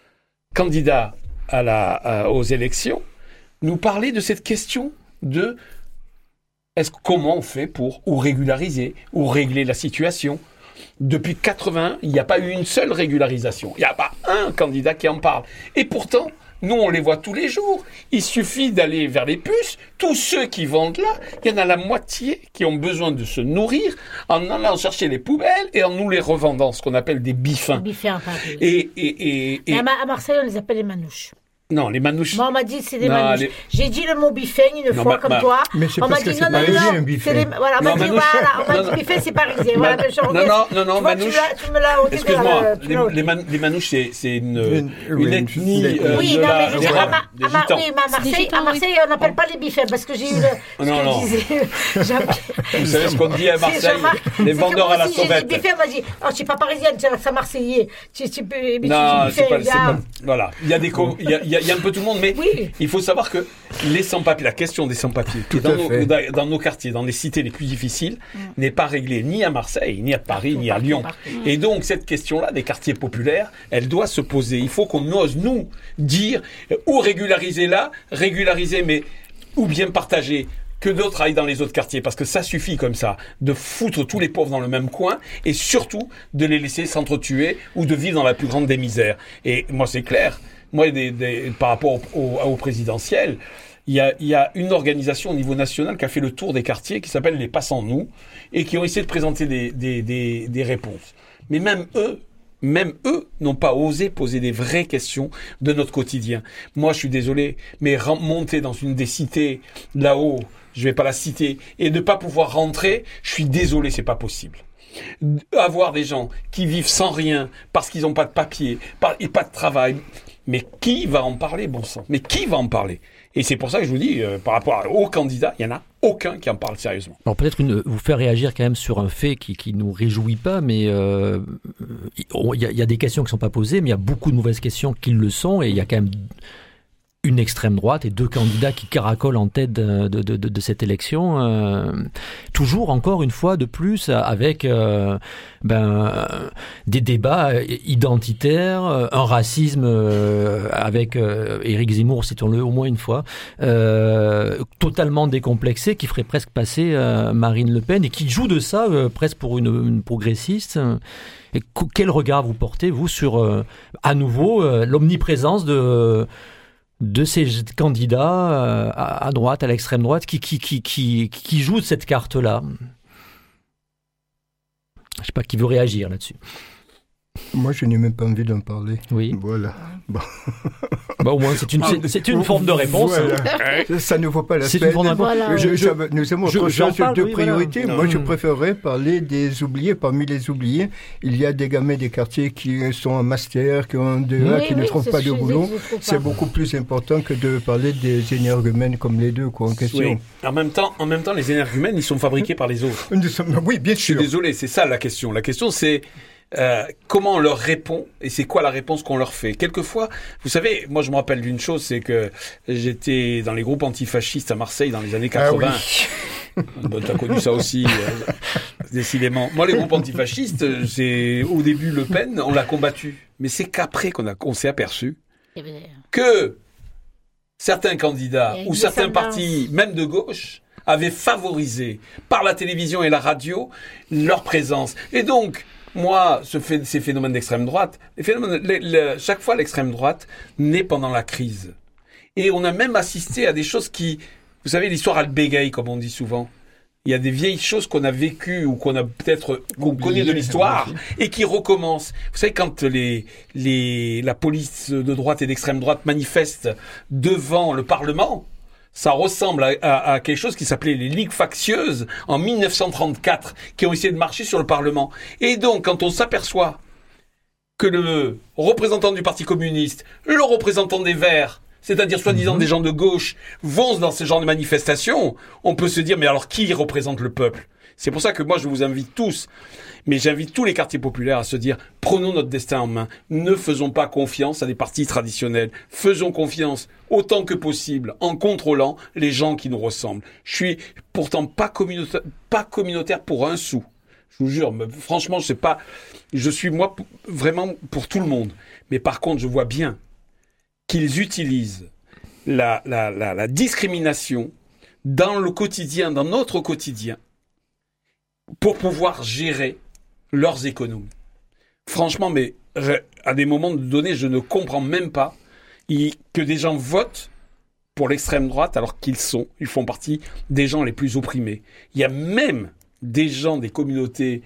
candidat à la, à- aux élections nous parler de cette question de est-ce, comment on fait pour ou régulariser ou régler la situation. Depuis quatre-vingt-un, il n'y a pas eu une seule régularisation. Il n'y a pas un candidat qui en parle. Et pourtant, nous, on les voit tous les jours. Il suffit d'aller vers les puces. Tous ceux qui vendent là, il y en a la moitié qui ont besoin de se nourrir en allant chercher les poubelles et en nous les revendant, ce qu'on appelle des bifins. Biffé en Paris. Et, et, et, et- Mais à, Ma- à Marseille, on les appelle les manouches. non, les manouches. Moi, on m'a dit c'est des Non, manouches. les- J'ai dit le mot biffin une Non, fois, ma- comme ma- toi. Mais c'est on m'a parce que dit c'est non, non, parisien, non, un biffin. c'est les- Voilà, on Non, m'a dit, manouche. voilà, on m'a Non, dit non. biffin, c'est parisien. Ma- Voilà, je non, regrette. non, non, non, Tu vois, tu manouche. l'as- Tu me l'as ôté de Excuse-moi, la- tu les, l'as ôté. les, man- les manouches, c'est, c'est une, Une- une oui, ethnie une- euh, Oui, de non, la, mais je des, dis, à, Ma- des à Ma- gitans. oui, mais à Marseille, gitans, à Marseille, on n'appelle pas les biffins parce que j'ai eu le. ce Non, que non. disait Jean-Pierre. Vous savez ce qu'on dit à C'est Marseille? Jean-Marc. Les C'est que vendeurs moi à la aussi, j'ai dit sauvette. biffin, on m'a dit, oh, tu n'es pas parisienne, tu es ça Marseillais. Tu, tu, peux- mais tu Non, dis c'est pas, biffin, c'est gars. pas- voilà. Il y a des, co- il y a, il y a- il y a un peu tout le monde, mais Oui. il faut savoir que les sans-papiers, la question des sans-papiers, qui est Tout dans à nos, fait. dans, dans nos quartiers, dans les cités les plus difficiles, n'est pas réglée ni à Marseille, ni à Paris, ni à partout, Lyon. partout. Et donc, cette question-là des quartiers populaires, elle doit se poser. Il faut qu'on ose, nous, dire, euh, ou régulariser là, régulariser, mais, ou bien partager. Que d'autres aillent dans les autres quartiers, parce que ça suffit comme ça, de foutre tous les pauvres dans le même coin, et surtout de les laisser s'entretuer ou de vivre dans la plus grande des misères. Et moi, c'est clair, moi, des, des, par rapport au, au, au présidentiel, il y, a, il y a une organisation au niveau national qui a fait le tour des quartiers, qui s'appelle les Passants-nous, et qui ont essayé de présenter des, des, des, des réponses. Mais même eux, même eux n'ont pas osé poser des vraies questions de notre quotidien. Moi, je suis désolé, mais monter dans une des cités là-haut, je vais pas la citer, et ne pas pouvoir rentrer, je suis désolé, c'est pas possible. Avoir des gens qui vivent sans rien parce qu'ils n'ont pas de papier et pas de travail, mais qui va en parler, bon sang? Mais qui va en parler? Et c'est pour ça que je vous dis, euh, par rapport aux candidats, il n'y en a aucun qui en parle sérieusement. Alors peut-être une, vous faire réagir quand même sur un fait qui qui nous réjouit pas, mais euh, il y, y a des questions qui sont pas posées, mais il y a beaucoup de mauvaises questions qui le sont, et il y a quand même une extrême droite et deux candidats qui caracolent en tête de, de, de, de cette élection. Euh, toujours, encore une fois, de plus, avec euh, ben, des débats identitaires, un racisme euh, avec euh, Éric Zemmour, citons-le au moins une fois, euh, totalement décomplexé, qui ferait presque passer euh, Marine Le Pen, et qui joue de ça euh, presque pour une, une progressiste. Et quel regard vous portez, vous, sur, euh, à nouveau, euh, l'omniprésence de... de ces candidats à droite, à l'extrême droite, qui, qui, qui, qui, qui jouent de cette carte-là? Je ne sais pas qui veut réagir là-dessus. Moi, je n'ai même pas envie d'en parler. Oui. Voilà. Bon. Bah, au moins, c'est une, c'est, c'est une forme de réponse. Voilà. Ça ne vaut pas la c'est peine. Une forme de voilà. je, je, nous avons autre chose de oui, priorité. Voilà. Moi, je préférerais parler des oubliés. Parmi les oubliés, il y a des gamins des quartiers qui sont en master, qui ont de, oui, qui oui, ne trouvent pas de boulot. C'est beaucoup plus important que de parler des énergumènes comme les deux, quoi, en question. Oui. En même temps, en même temps, les énergumènes, ils sont fabriqués par les autres. Oui, bien sûr. Je suis désolé, c'est ça la question. La question, c'est Euh, comment on leur répond et c'est quoi la réponse qu'on leur fait. Quelquefois, vous savez, moi je me rappelle d'une chose, c'est que j'étais dans les groupes antifascistes à Marseille dans les années quatre-vingts. Ah oui. Bon, t'as connu ça aussi, euh, décidément. Moi, les groupes antifascistes, c'est au début Le Pen, on l'a combattu. Mais c'est qu'après qu'on, a, qu'on s'est aperçu que certains candidats ou certains partis, même de gauche, avaient favorisé par la télévision et la radio leur présence. Et donc, moi, ce fait, ces phénomènes d'extrême droite, les phénomènes, les, les, chaque fois l'extrême droite naît pendant la crise. Et on a même assisté à des choses qui, vous savez, l'histoire elle bégaye, comme on dit souvent. Il y a des vieilles choses qu'on a vécues ou qu'on a peut-être, qu'on Oublié, connaît de l'histoire et qui recommencent. Vous savez, quand les, les, la police de droite et d'extrême droite manifeste devant le Parlement, ça ressemble à, à, à quelque chose qui s'appelait les ligues factieuses en mille neuf cent trente-quatre, qui ont essayé de marcher sur le Parlement. Et donc, quand on s'aperçoit que le représentant du Parti communiste, le représentant des Verts, c'est-à-dire soi-disant mmh. des gens de gauche, vont dans ce genre de manifestations, on peut se dire, mais alors qui représente le peuple ? C'est pour ça que moi, je vous invite tous, mais j'invite tous les quartiers populaires à se dire, prenons notre destin en main. Ne faisons pas confiance à des partis traditionnels. Faisons confiance autant que possible en contrôlant les gens qui nous ressemblent. Je suis pourtant pas communautaire, pas communautaire pour un sou. Je vous jure, mais franchement, je sais pas, je suis moi vraiment pour tout le monde. Mais par contre, je vois bien qu'ils utilisent la, la, la, la discrimination dans le quotidien, dans notre quotidien, pour pouvoir gérer leurs économies. Franchement, mais à des moments donnés, je ne comprends même pas que des gens votent pour l'extrême droite alors qu'ils sont, ils font partie des gens les plus opprimés. Il y a même des gens des communautés,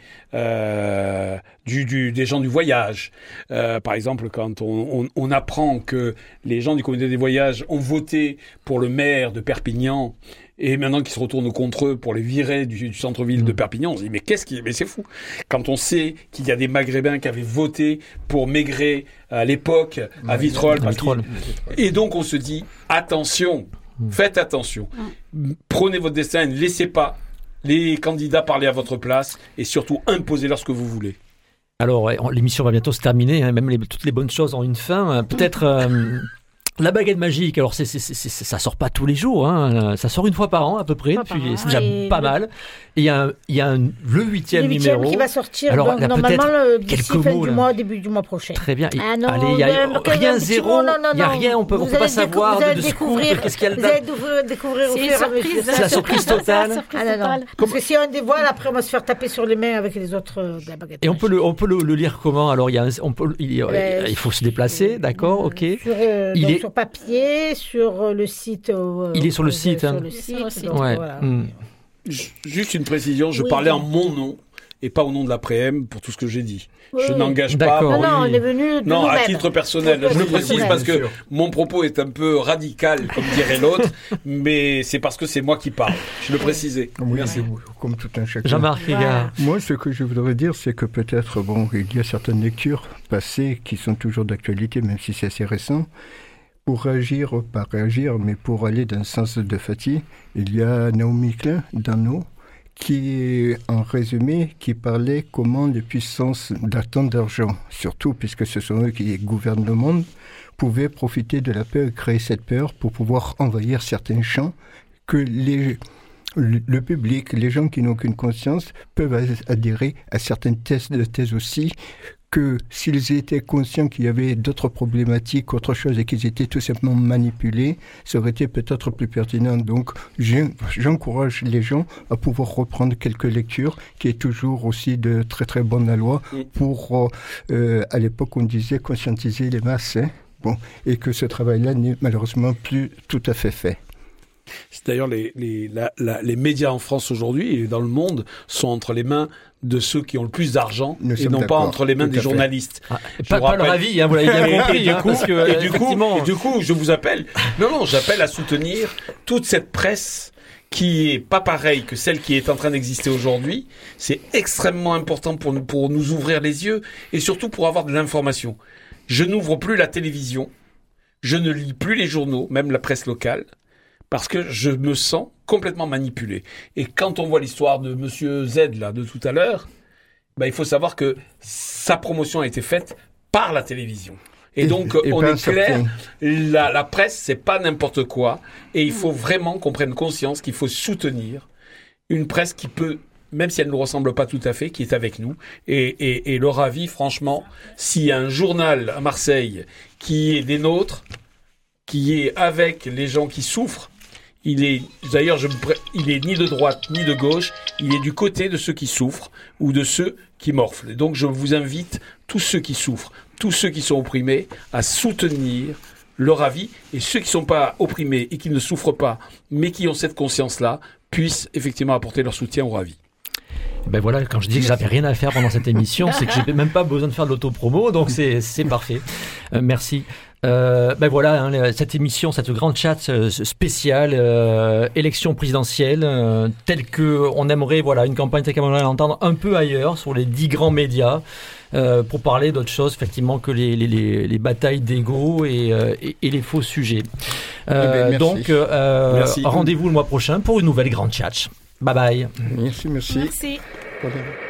euh, du, du, des gens du voyage. Euh, par exemple, quand on, on, on apprend que les gens du communauté des voyages ont voté pour le maire de Perpignan, et maintenant qu'ils se retournent contre eux pour les virer du, du centre-ville mmh. de Perpignan, on se dit mais qu'est-ce qui, mais c'est fou. Quand on sait qu'il y a des Maghrébins qui avaient voté pour Maigret à l'époque à Vitrolles, à Vitrolles. Et donc on se dit attention, mmh. faites attention, mmh. prenez votre destin, ne laissez pas les candidats parler à votre place et surtout imposez-leur ce que vous voulez. Alors l'émission va bientôt se terminer, hein, même les, toutes les bonnes choses ont une fin. Peut-être. Euh, La baguette magique, alors c'est, c'est, c'est, c'est, ça sort pas tous les jours, hein. Ça sort une fois par an à peu près, puis c'est déjà et pas le... mal. Et il y a, un, il y a un, le huitième le huitième numéro qui va sortir alors, donc, normalement le, d'ici fin mots, du mois, début du mois prochain. Très bien. Ah non, allez, il y a non, rien zéro, il n'y a rien, on peut, on peut pas savoir de, de scoop, qu'est-ce qu'il y a dedans. Vous allez découvrir au fur et à mesure. C'est la surprise totale. Ah non, non. Parce que si on dévoile, après on va se faire taper sur les mains avec les autres de la baguette. Et on peut le, on peut le, le lire comment? Alors il y a, on peut, il, il faut se déplacer, d'accord, ok. Il est sur papier. Sur le site. Euh, il est sur le site. Sur hein. le site. Donc, ouais. voilà. mmh. Juste une précision, je oui, parlais oui. en mon nom et pas au nom de l'après-m pour tout ce que j'ai dit. Oui, je oui. n'engage D'accord. pas. Non, non, on est venu de Non, à nous-mêmes. titre personnel. Je le précise Personnel. parce que Bien sûr. mon propos est un peu radical, comme dirait l'autre, mais c'est parce que c'est moi qui parle. Je le précisais. Oui, Merci. comme tout un chacun. Jean-Marc Régard. Moi, ce que je voudrais dire, c'est que peut-être, bon, il y a certaines lectures passées qui sont toujours d'actualité, même si c'est assez récent. Pour réagir, pas réagir, mais pour aller dans le sens de Fatih, il y a Naomi Klein, d'Anno, qui, en résumé, qui parlait comment les puissances d'attente d'argent, surtout puisque ce sont eux qui gouvernent le monde, pouvaient profiter de la peur et créer cette peur pour pouvoir envahir certains champs que les, le, le public, les gens qui n'ont aucune conscience, peuvent adhérer à certaines thèses de thèses aussi, que s'ils étaient conscients qu'il y avait d'autres problématiques, autre chose, et qu'ils étaient tout simplement manipulés, ça aurait été peut-être plus pertinent. Donc, j'encourage les gens à pouvoir reprendre quelques lectures, qui est toujours aussi de très très bonne loi, pour, euh, à l'époque, on disait conscientiser les masses, hein, bon, et que ce travail-là n'est malheureusement plus tout à fait fait. C'est d'ailleurs les, les, la, la, les médias en France aujourd'hui et dans le monde sont entre les mains de ceux qui ont le plus d'argent Nous et sommes non pas d'accord, entre les mains tout des à fait. journalistes. Ah, Je pas, vous pas leur rappelle- avis, hein, vous l'avez bien Et- compris. et, du hein, coup, parce que, et, du coup, effectivement, et du coup, je vous appelle. Non, non, j'appelle à soutenir toute cette presse qui est pas pareille que celle qui est en train d'exister aujourd'hui. C'est extrêmement important pour nous, pour nous ouvrir les yeux et surtout pour avoir de l'information. Je n'ouvre plus la télévision, je ne lis plus les journaux, même la presse locale, parce que je me sens complètement manipulé. Et quand on voit l'histoire de Monsieur Z là de tout à l'heure, ben, il faut savoir que sa promotion a été faite par la télévision. Et, Et- donc, et on pas est un clair, certain- la, la presse, c'est pas n'importe quoi. Et il faut vraiment qu'on prenne conscience qu'il faut soutenir une presse qui peut, même si elle ne nous ressemble pas tout à fait, qui est avec nous. Et, et, et le Ravi, franchement, s'il y a un journal à Marseille qui est des nôtres, qui est avec les gens qui souffrent, il est, d'ailleurs, je, me pré- il est ni de droite ni de gauche, il est du côté de ceux qui souffrent ou de ceux qui morflent. Et donc, je vous invite, tous ceux qui souffrent, tous ceux qui sont opprimés, à soutenir leur avis, et ceux qui ne sont pas opprimés et qui ne souffrent pas, mais qui ont cette conscience-là, puissent effectivement apporter leur soutien au Ravi. ben voilà, quand je dis que j'avais rien à faire pendant cette émission, c'est que j'ai même pas besoin de faire de l'autopromo, donc c'est c'est parfait. Euh, merci. Euh, ben voilà, hein, cette émission, cette grande chat euh, spéciale euh, élection présidentielle, euh, telle que on aimerait, voilà, une campagne telle qu'on aimerait l'entendre un peu ailleurs sur les dix grands médias. Euh, pour parler d'autre chose effectivement que les, les, les, les batailles d'ego et, euh, et, et les faux sujets. Euh, Eh ben, merci. donc euh, Merci. rendez-vous le mois prochain pour une nouvelle grande chat. Bye bye. Merci, merci. Merci. Voilà.